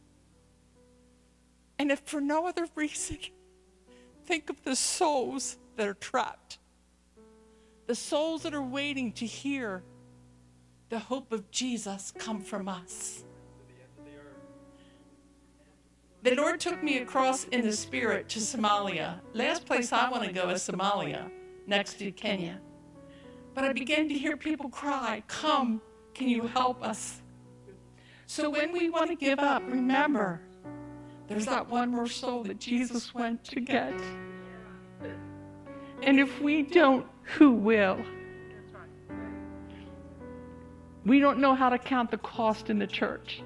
Speaker 2: And if for no other reason, think of the souls that are trapped. The souls that are waiting to hear the hope of Jesus come from us. The Lord took me across in the spirit to Somalia. Last place I want to go is Somalia, next to Kenya. But I began to hear people cry, come, can you help us? So when we want to give up, remember, there's that one more soul that Jesus went to get. And if we don't, who will? We don't know how to count the cost in the church.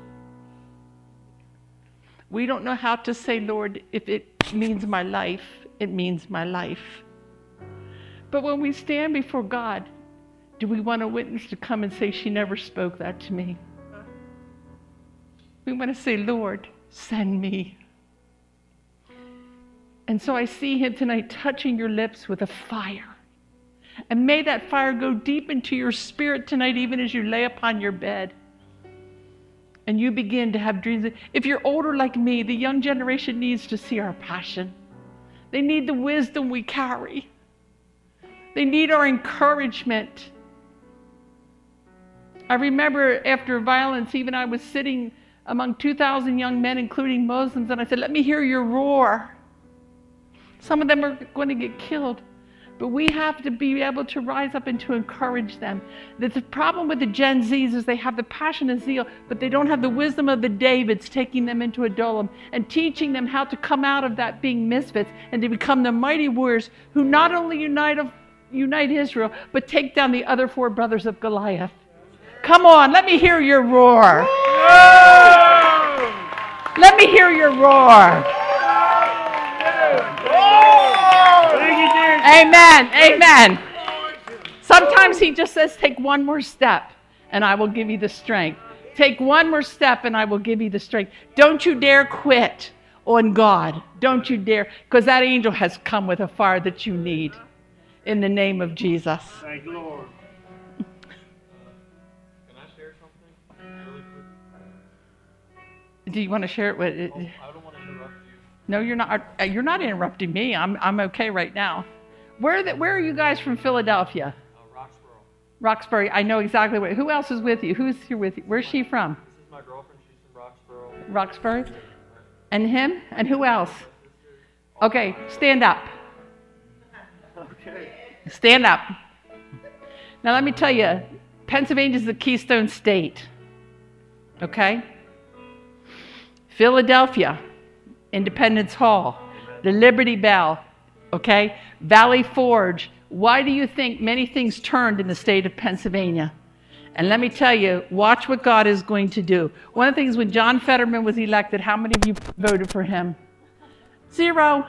Speaker 2: We don't know how to say, Lord, if it means my life, it means my life. But when we stand before God, do we want a witness to come and say, she never spoke that to me? We want to say, Lord, send me. And so I see him tonight touching your lips with a fire. And may that fire go deep into your spirit tonight, even as you lay upon your bed. And you begin to have dreams. If you're older like me, the young generation needs to see our passion. They need the wisdom we carry. They need our encouragement. I remember after violence, even I was sitting among 2,000 young men, including Muslims, and I said, let me hear your roar. Some of them are going to get killed. But we have to be able to rise up and to encourage them. The problem with the Gen Zs is they have the passion and zeal, but they don't have the wisdom of the Davids taking them into Adullam and teaching them how to come out of that being misfits and to become the mighty warriors who not only unite Israel, but take down the other four brothers of Goliath. Come on, let me hear your roar. Let me hear your roar. Amen. Amen. Sometimes he just says, take one more step and I will give you the strength. Take one more step and I will give you the strength. Don't you dare quit on God. Don't you dare, because that angel has come with a fire that you need in the name of Jesus.
Speaker 5: Thank you, Lord.
Speaker 4: Can I share something really quick?
Speaker 2: Do you want to share it with?
Speaker 4: I don't want to interrupt you.
Speaker 2: No, you're not. You're not interrupting me. I'm okay right now. Where are you guys from Philadelphia?
Speaker 4: Roxborough.
Speaker 2: Roxbury. I know exactly where. Who else is with you? Who's here with you? Where's she from?
Speaker 4: This is my girlfriend. She's from Roxborough.
Speaker 2: Roxbury. And him? And who else? Okay, stand up.
Speaker 5: Okay.
Speaker 2: Stand up. Now let me tell you, Pennsylvania is the Keystone State. Okay? Philadelphia, Independence Hall, the Liberty Bell, okay? Valley Forge. Why do you think many things turned in the state of Pennsylvania? And let me tell you, watch what God is going to do. One of the things when John Fetterman was elected, how many of you voted for him? 0.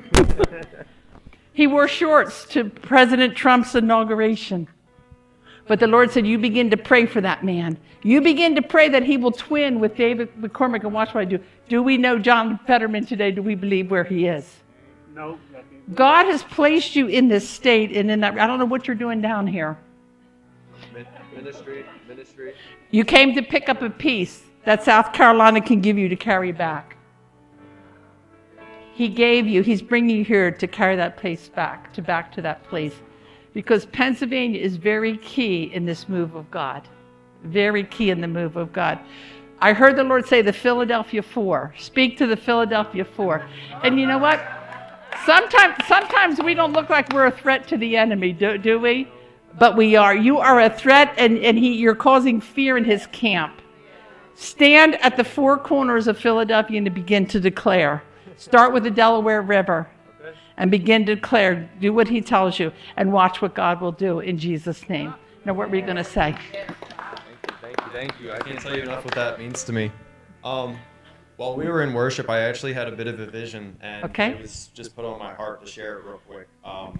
Speaker 2: He wore shorts to President Trump's inauguration. But the Lord said, you begin to pray for that man. You begin to pray that he will twin with David McCormick, and watch what I do. Do we know John Fetterman today? Do we believe where he is?
Speaker 5: No.
Speaker 2: God has placed you in this state and in that. I don't know what you're doing down here.
Speaker 4: Ministry.
Speaker 2: You came to pick up a piece that South Carolina can give you to carry back. He gave you, he's bringing you here to carry that place back to that place. Because Pennsylvania is very key in this move of God. Very key in the move of God. I heard the Lord say the Philadelphia Four. Speak to the Philadelphia Four. And you know what? Sometimes we don't look like we're a threat to the enemy, do we? But we are. You are a threat, and you're causing fear in his camp. Stand at the four corners of Philadelphia and begin to declare. Start with the Delaware River and begin to declare. Do what he tells you and watch what God will do in Jesus' name. Now, what were you going to say?
Speaker 4: Thank you. I can't tell you enough what that means to me. While we were in worship, I actually had a bit of a vision, and it was just put on my heart to share it real quick.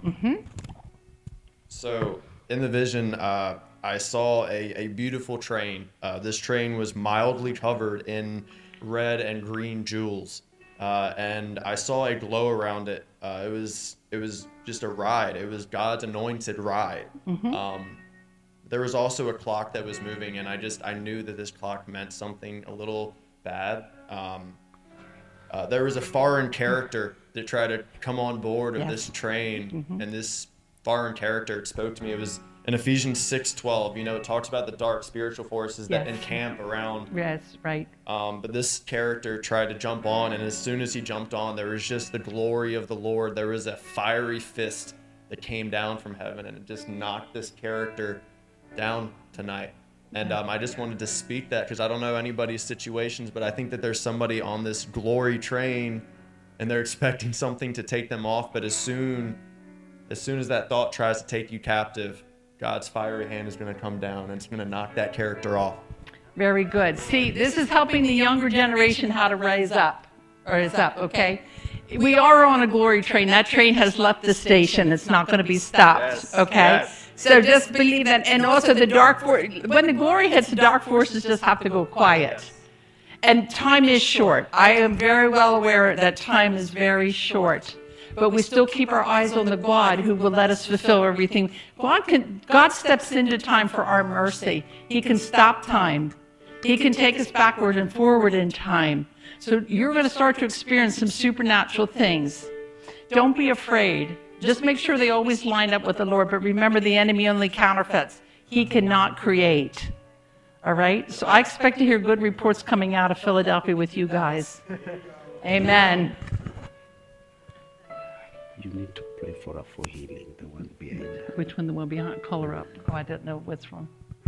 Speaker 4: So in the vision, I saw a beautiful train. This train was mildly covered in red and green jewels, and I saw a glow around it. It was just a ride. It was God's anointed ride. There was also a clock that was moving, and I knew that this clock meant something a little bad. There was a foreign character that tried to come on board of this train, and this foreign character spoke to me. It was in Ephesians 6:12. You know, it talks about the dark spiritual forces that encamp around.
Speaker 2: Yes, right.
Speaker 4: But this character tried to jump on, and as soon as he jumped on, there was just the glory of the Lord. There was a fiery fist that came down from heaven, and it just knocked this character down tonight. And I just wanted to speak that because I don't know anybody's situations, but I think that there's somebody on this glory train and they're expecting something to take them off. But as soon as that thought tries to take you captive, God's fiery hand is going to come down and it's going to knock that character off.
Speaker 2: Very good. See, this is helping the younger generation how to rise up. Okay? We are on a glory train. That train has left the station. It's not going to be stopped. Okay? So just believe that. And also the dark force, when the glory hits, the dark forces just have to go quiet. And time is short. I am very well aware that time is very short. But we still keep our eyes on the God who will let us fulfill everything. God steps into time for our mercy. He can stop time. He can take us backward and forward in time. So you're going to start to experience some supernatural things. Don't be afraid. Just make sure they always line up with the Lord. But remember, the enemy only counterfeits. He cannot create. All right? So I expect to hear good reports coming out of Philadelphia with you guys. Amen.
Speaker 3: You need to pray for healing, the one behind.
Speaker 2: Which one? The one behind? Color up. Oh, I don't know what's wrong.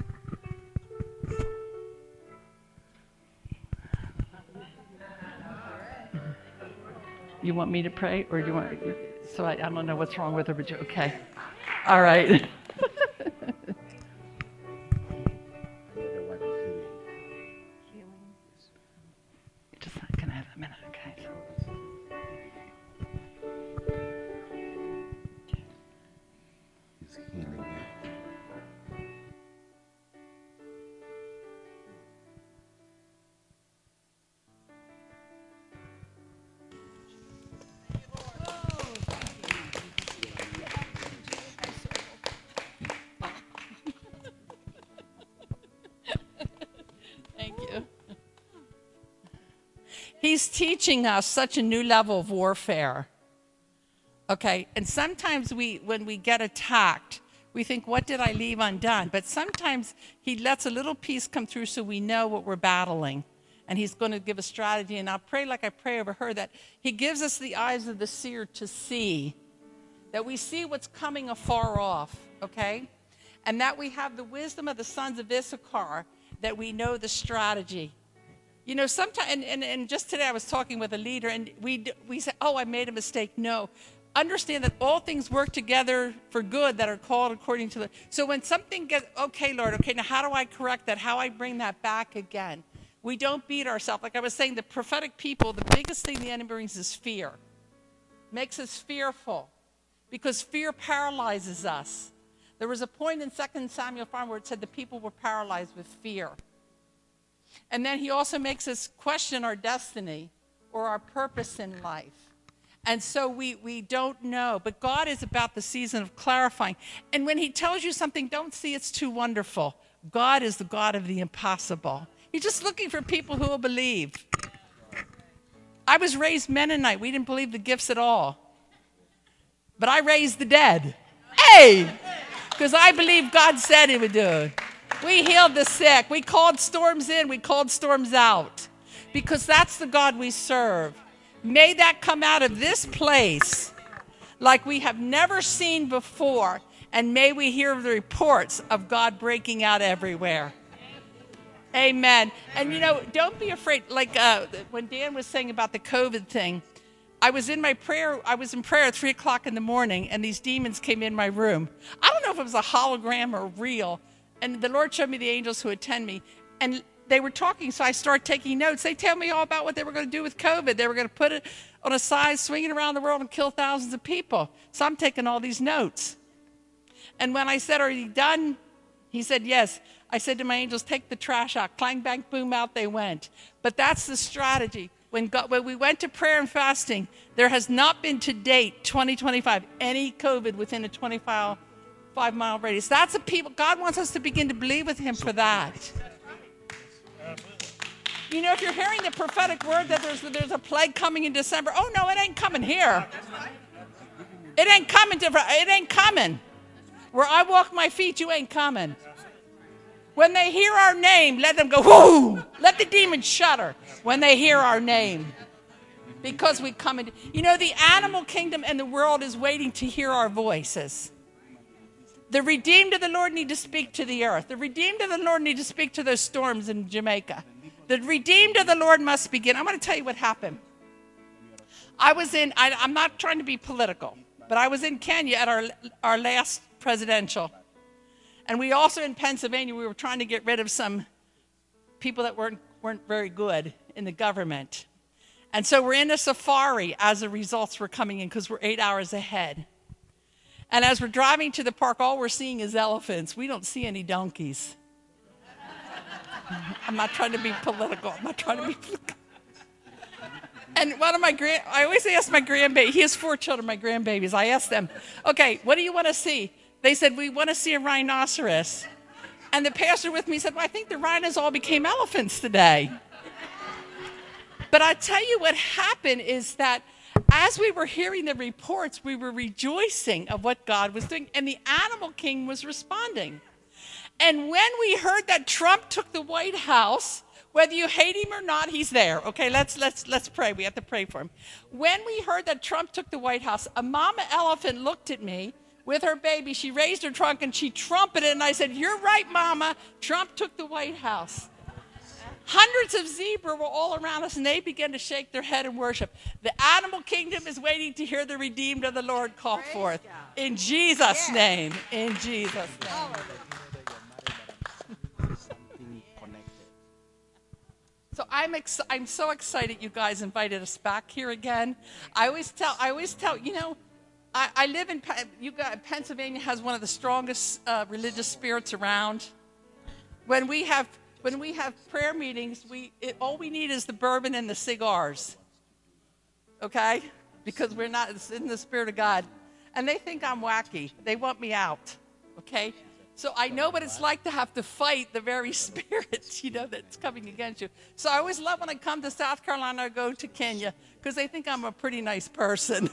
Speaker 2: You want me to pray, or do you want? So I don't know what's wrong with her, but you're okay. All right. Just can I have a minute, okay?
Speaker 3: He's healing you.
Speaker 2: He's teaching us such a new level of warfare. Okay, and sometimes when we get attacked, we think, what did I leave undone? But sometimes he lets a little piece come through so we know what we're battling. And he's going to give a strategy. And I'll pray like I pray over her, that he gives us the eyes of the seer to see, that we see what's coming afar off, okay? And that we have the wisdom of the sons of Issachar, that we know the strategy. You know, sometimes, and just today I was talking with a leader, and we say, oh, I made a mistake. No. Understand that all things work together for good that are called according to the... So when something gets, okay, Lord, okay, now how do I correct that? How I bring that back again? We don't beat ourselves. Like I was saying, the prophetic people, the biggest thing the enemy brings is fear. Makes us fearful, because fear paralyzes us. There was a point in 2 Samuel 5 where it said the people were paralyzed with fear. And then he also makes us question our destiny or our purpose in life. And so we don't know. But God is about the season of clarifying. And when he tells you something, don't see it's too wonderful. God is the God of the impossible. He's just looking for people who will believe. I was raised Mennonite. We didn't believe the gifts at all. But I raised the dead. Hey! Because I believe God said he would do it. We healed the sick. We called storms in. We called storms out. Because that's the God we serve. May that come out of this place like we have never seen before. And may we hear the reports of God breaking out everywhere. Amen. And don't be afraid. Like when Dan was saying about the COVID thing, I was in prayer at 3 o'clock in the morning, and these demons came in my room. I don't know if it was a hologram or real. And the Lord showed me the angels who attend me. And they were talking, so I started taking notes. They tell me all about what they were going to do with COVID. They were going to put it on a sign, swing it around the world, and kill thousands of people. So I'm taking all these notes. And when I said, "Are you done?" He said, "Yes." I said to my angels, "Take the trash out." Clang, bang, boom, out they went. But that's the strategy. When we went to prayer and fasting, there has not been to date, 2025, any COVID within a 25-mile radius. That's the people. God wants us to begin to believe with him for that. If you're hearing the prophetic word that there's a plague coming in December, oh no, it ain't coming here. It ain't coming. It ain't coming. Where I walk my feet, you ain't coming. When they hear our name, let them go, whoo! Let the demons shudder when they hear our name. Because we come into, the animal kingdom and the world is waiting to hear our voices. The redeemed of the Lord need to speak to the earth. The redeemed of the Lord need to speak to those storms in Jamaica. The redeemed of the Lord must begin. I'm going to tell you what happened. I'm not trying to be political, but I was in Kenya at our last presidential. And we also in Pennsylvania, we were trying to get rid of some people that weren't very good in the government. And so we're in a safari as the results were coming in because we're 8 hours ahead. And as we're driving to the park, all we're seeing is elephants. We don't see any donkeys. I'm not trying to be political. And I always ask my grandbaby, he has 4 children, my grandbabies. I ask them, okay, what do you want to see? They said, we want to see a rhinoceros. And the pastor with me said, well, I think the rhinos all became elephants today. But I tell you what happened is that as we were hearing the reports, we were rejoicing of what God was doing. And the animal king was responding. And when we heard that Trump took the White House, whether you hate him or not, he's there. Okay, let's pray. We have to pray for him. When we heard that Trump took the White House, a mama elephant looked at me with her baby. She raised her trunk and she trumpeted, and I said, "You're right, Mama. Trump took the White House." Hundreds of zebra were all around us, and they began to shake their head and worship. The animal kingdom is waiting to hear the redeemed of the Lord call forth. In Jesus' name. In Jesus' name. So I'm so excited you guys invited us back here again. I always tell, I live in, Pennsylvania has one of the strongest religious spirits around. When we have prayer meetings, all we need is the bourbon and the cigars, okay? Because we're not, it's in the Spirit of God. And they think I'm wacky. They want me out, okay? So I know what it's like to have to fight the very spirits, that's coming against you. So I always love when I come to South Carolina or go to Kenya, because they think I'm a pretty nice person.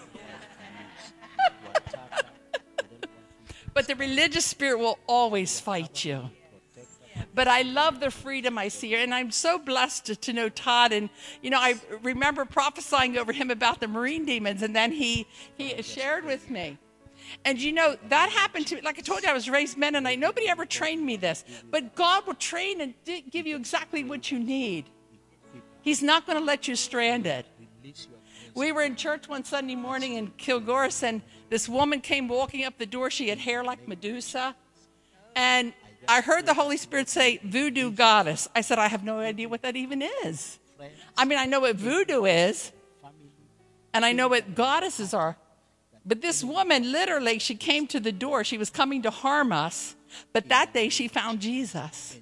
Speaker 2: But the religious spirit will always fight you. But I love the freedom I see here, and I'm so blessed to know Todd. And, I remember prophesying over him about the marine demons, and then he shared with me. And, that happened to me. Like I told you, I was raised Mennonite. Nobody ever trained me this. But God will train and give you exactly what you need. He's not going to let you stranded. We were in church one Sunday morning in Kilgores, and this woman came walking up the door. She had hair like Medusa. And I heard the Holy Spirit say, voodoo goddess. I said, I have no idea what that even is. I mean, I know what voodoo is, and I know what goddesses are. But this woman, literally, she came to the door. She was coming to harm us. But that day, she found Jesus.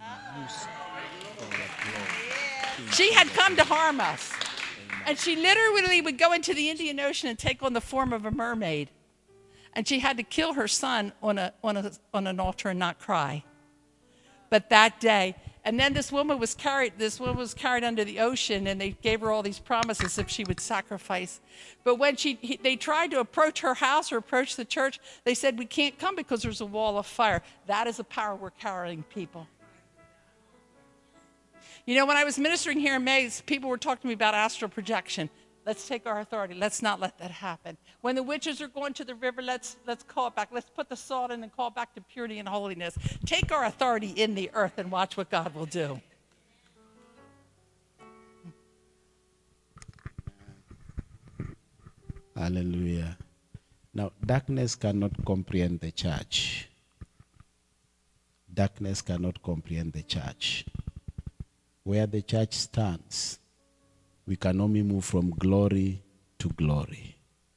Speaker 2: She had come to harm us. And she literally would go into the Indian Ocean and take on the form of a mermaid. And she had to kill her son on an altar and not cry. But that day, And then this woman was carried under the ocean, and they gave her all these promises if she would sacrifice. But when they tried to approach her house or approach the church, they said, we can't come because there's a wall of fire. That is the power we're carrying, people. You know, when I was ministering here in May, people were talking to me about astral projection. Let's take our authority. Let's not let that happen. When the witches are going to the river, let's call it back. Let's put the salt in and call back to purity and holiness. Take our authority in the earth and watch what God will do.
Speaker 3: Hallelujah. Now, darkness cannot comprehend the church. Darkness cannot comprehend the church. Where the church stands, we can only move from glory to glory,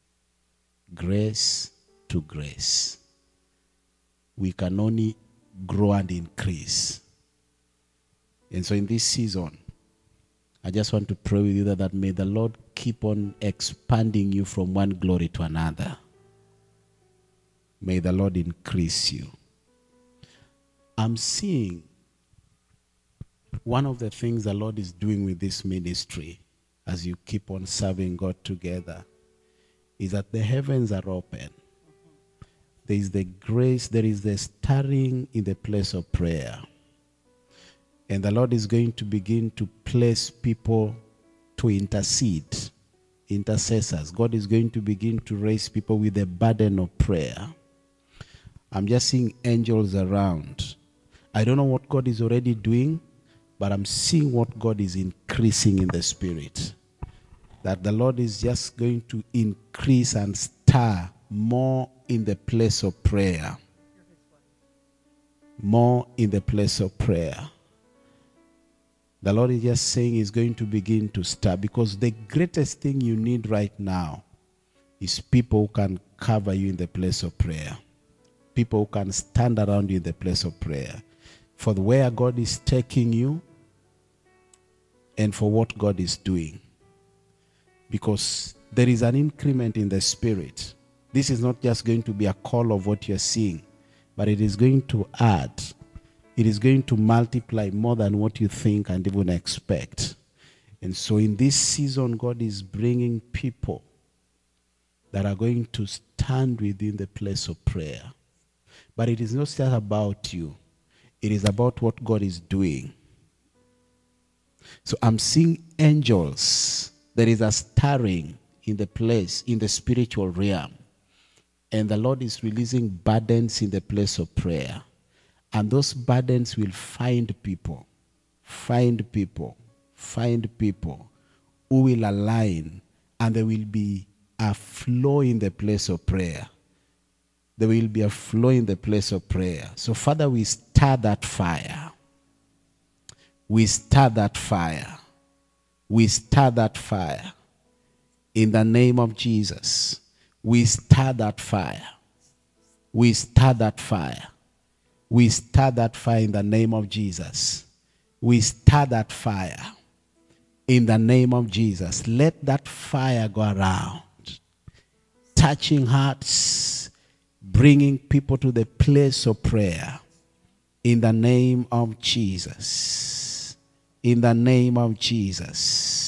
Speaker 3: grace to grace. We can only grow and increase. And so in this season, I just want to pray with you that may the Lord keep on expanding you from one glory to another. May the Lord increase you. I'm seeing one of the things the Lord is doing with this ministry as you keep on serving God together is that the heavens are open. There is the grace, there is the stirring in the place of prayer. And the Lord is going to begin to place people to intercede, intercessors. God is going to begin to raise people with the burden of prayer. I'm just seeing angels around. I don't know what God is already doing, but I'm seeing what God is increasing in the spirit. That the Lord is just going to increase and stir more in the place of prayer. More in the place of prayer. The Lord is just saying He's going to begin to stir, because the greatest thing you need right now is people who can cover you in the place of prayer. People who can stand around you in the place of prayer. For where God is taking you, and for what God is doing. Because there is an increment in the spirit. This is not just going to be a call of what you're seeing, but it is going to add. It is going to multiply more than what you think and even expect. And so in this season, God is bringing people that are going to stand within the place of prayer. But it is not just about you. It is about what God is doing. So I'm seeing angels. There is a stirring in the place, in the spiritual realm. And the Lord is releasing burdens in the place of prayer. And those burdens will find people who will align, and there will be a flow in the place of prayer. There will be a flow in the place of prayer. So Father, we stir that fire. We stir that fire. We stir that fire. In the name of Jesus. We stir that fire. We stir that fire. We stir that fire in the name of Jesus. We stir that fire in the name of Jesus. Let that fire go around, touching hearts, bringing people to the place of prayer in the name of Jesus. In the name of Jesus.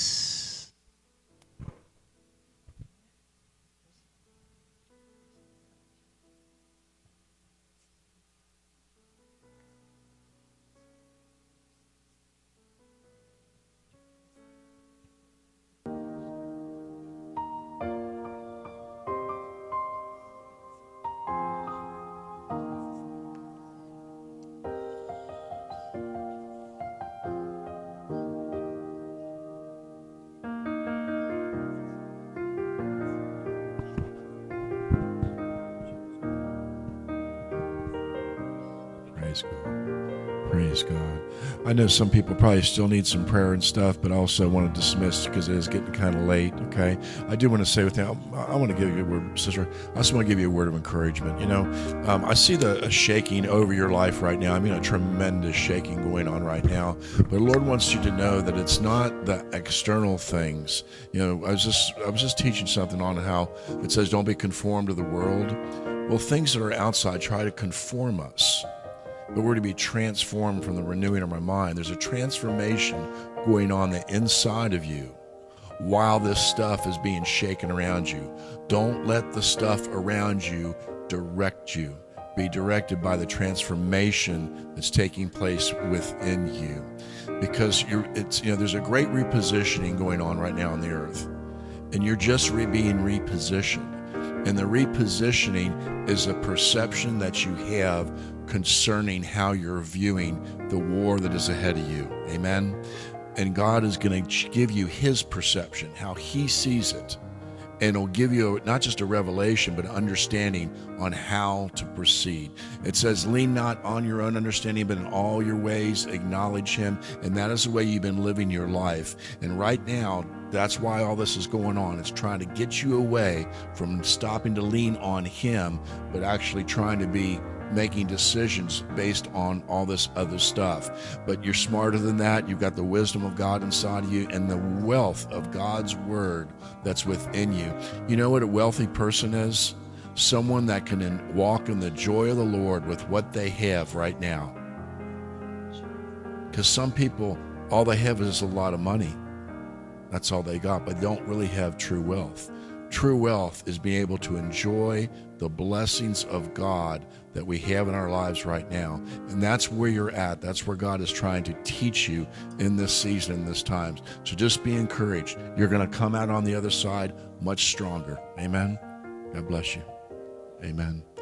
Speaker 5: Praise God. Praise God. I know some people probably still need some prayer and stuff, but I also want to dismiss because it is getting kind of late, okay? I do want to say with that, I want to give you a word, sister. I just want to give you a word of encouragement. You know, I see a shaking over your life right now. I mean, a tremendous shaking going on right now. But the Lord wants you to know that it's not the external things. You know, I was just teaching something on how it says don't be conformed to the world. Well, things that are outside try to conform us. but we're to be transformed from the renewing of our mind. There's a transformation going on the inside of you while this stuff is being shaken around you. Don't let the stuff around you direct you. Be directed by the transformation that's taking place within you, because there's a great repositioning going on right now on the earth, and you're just being repositioned. And the repositioning is a perception that you have concerning how you're viewing the war that is ahead of you. Amen. And God is going to give you his perception, how he sees it. And it'll give you not just a revelation, but an understanding on how to proceed. It says, lean not on your own understanding, but in all your ways acknowledge him. And that is the way you've been living your life. And right now, that's why all this is going on. It's trying to get you away from stopping to lean on him, but actually trying to be making decisions based on all this other stuff. But you're smarter than that. You've got the wisdom of God inside of you and the wealth of God's word that's within you. You know what a wealthy person is? Someone that can walk in the joy of the Lord with what they have right now. Because some people, all they have is a lot of money. That's all they got, but don't really have true wealth. True wealth is being able to enjoy the blessings of God that we have in our lives right now. And that's where you're at. That's where God is trying to teach you in this season, in this time. So just be encouraged. You're going to come out on the other side much stronger. Amen. God bless you. Amen.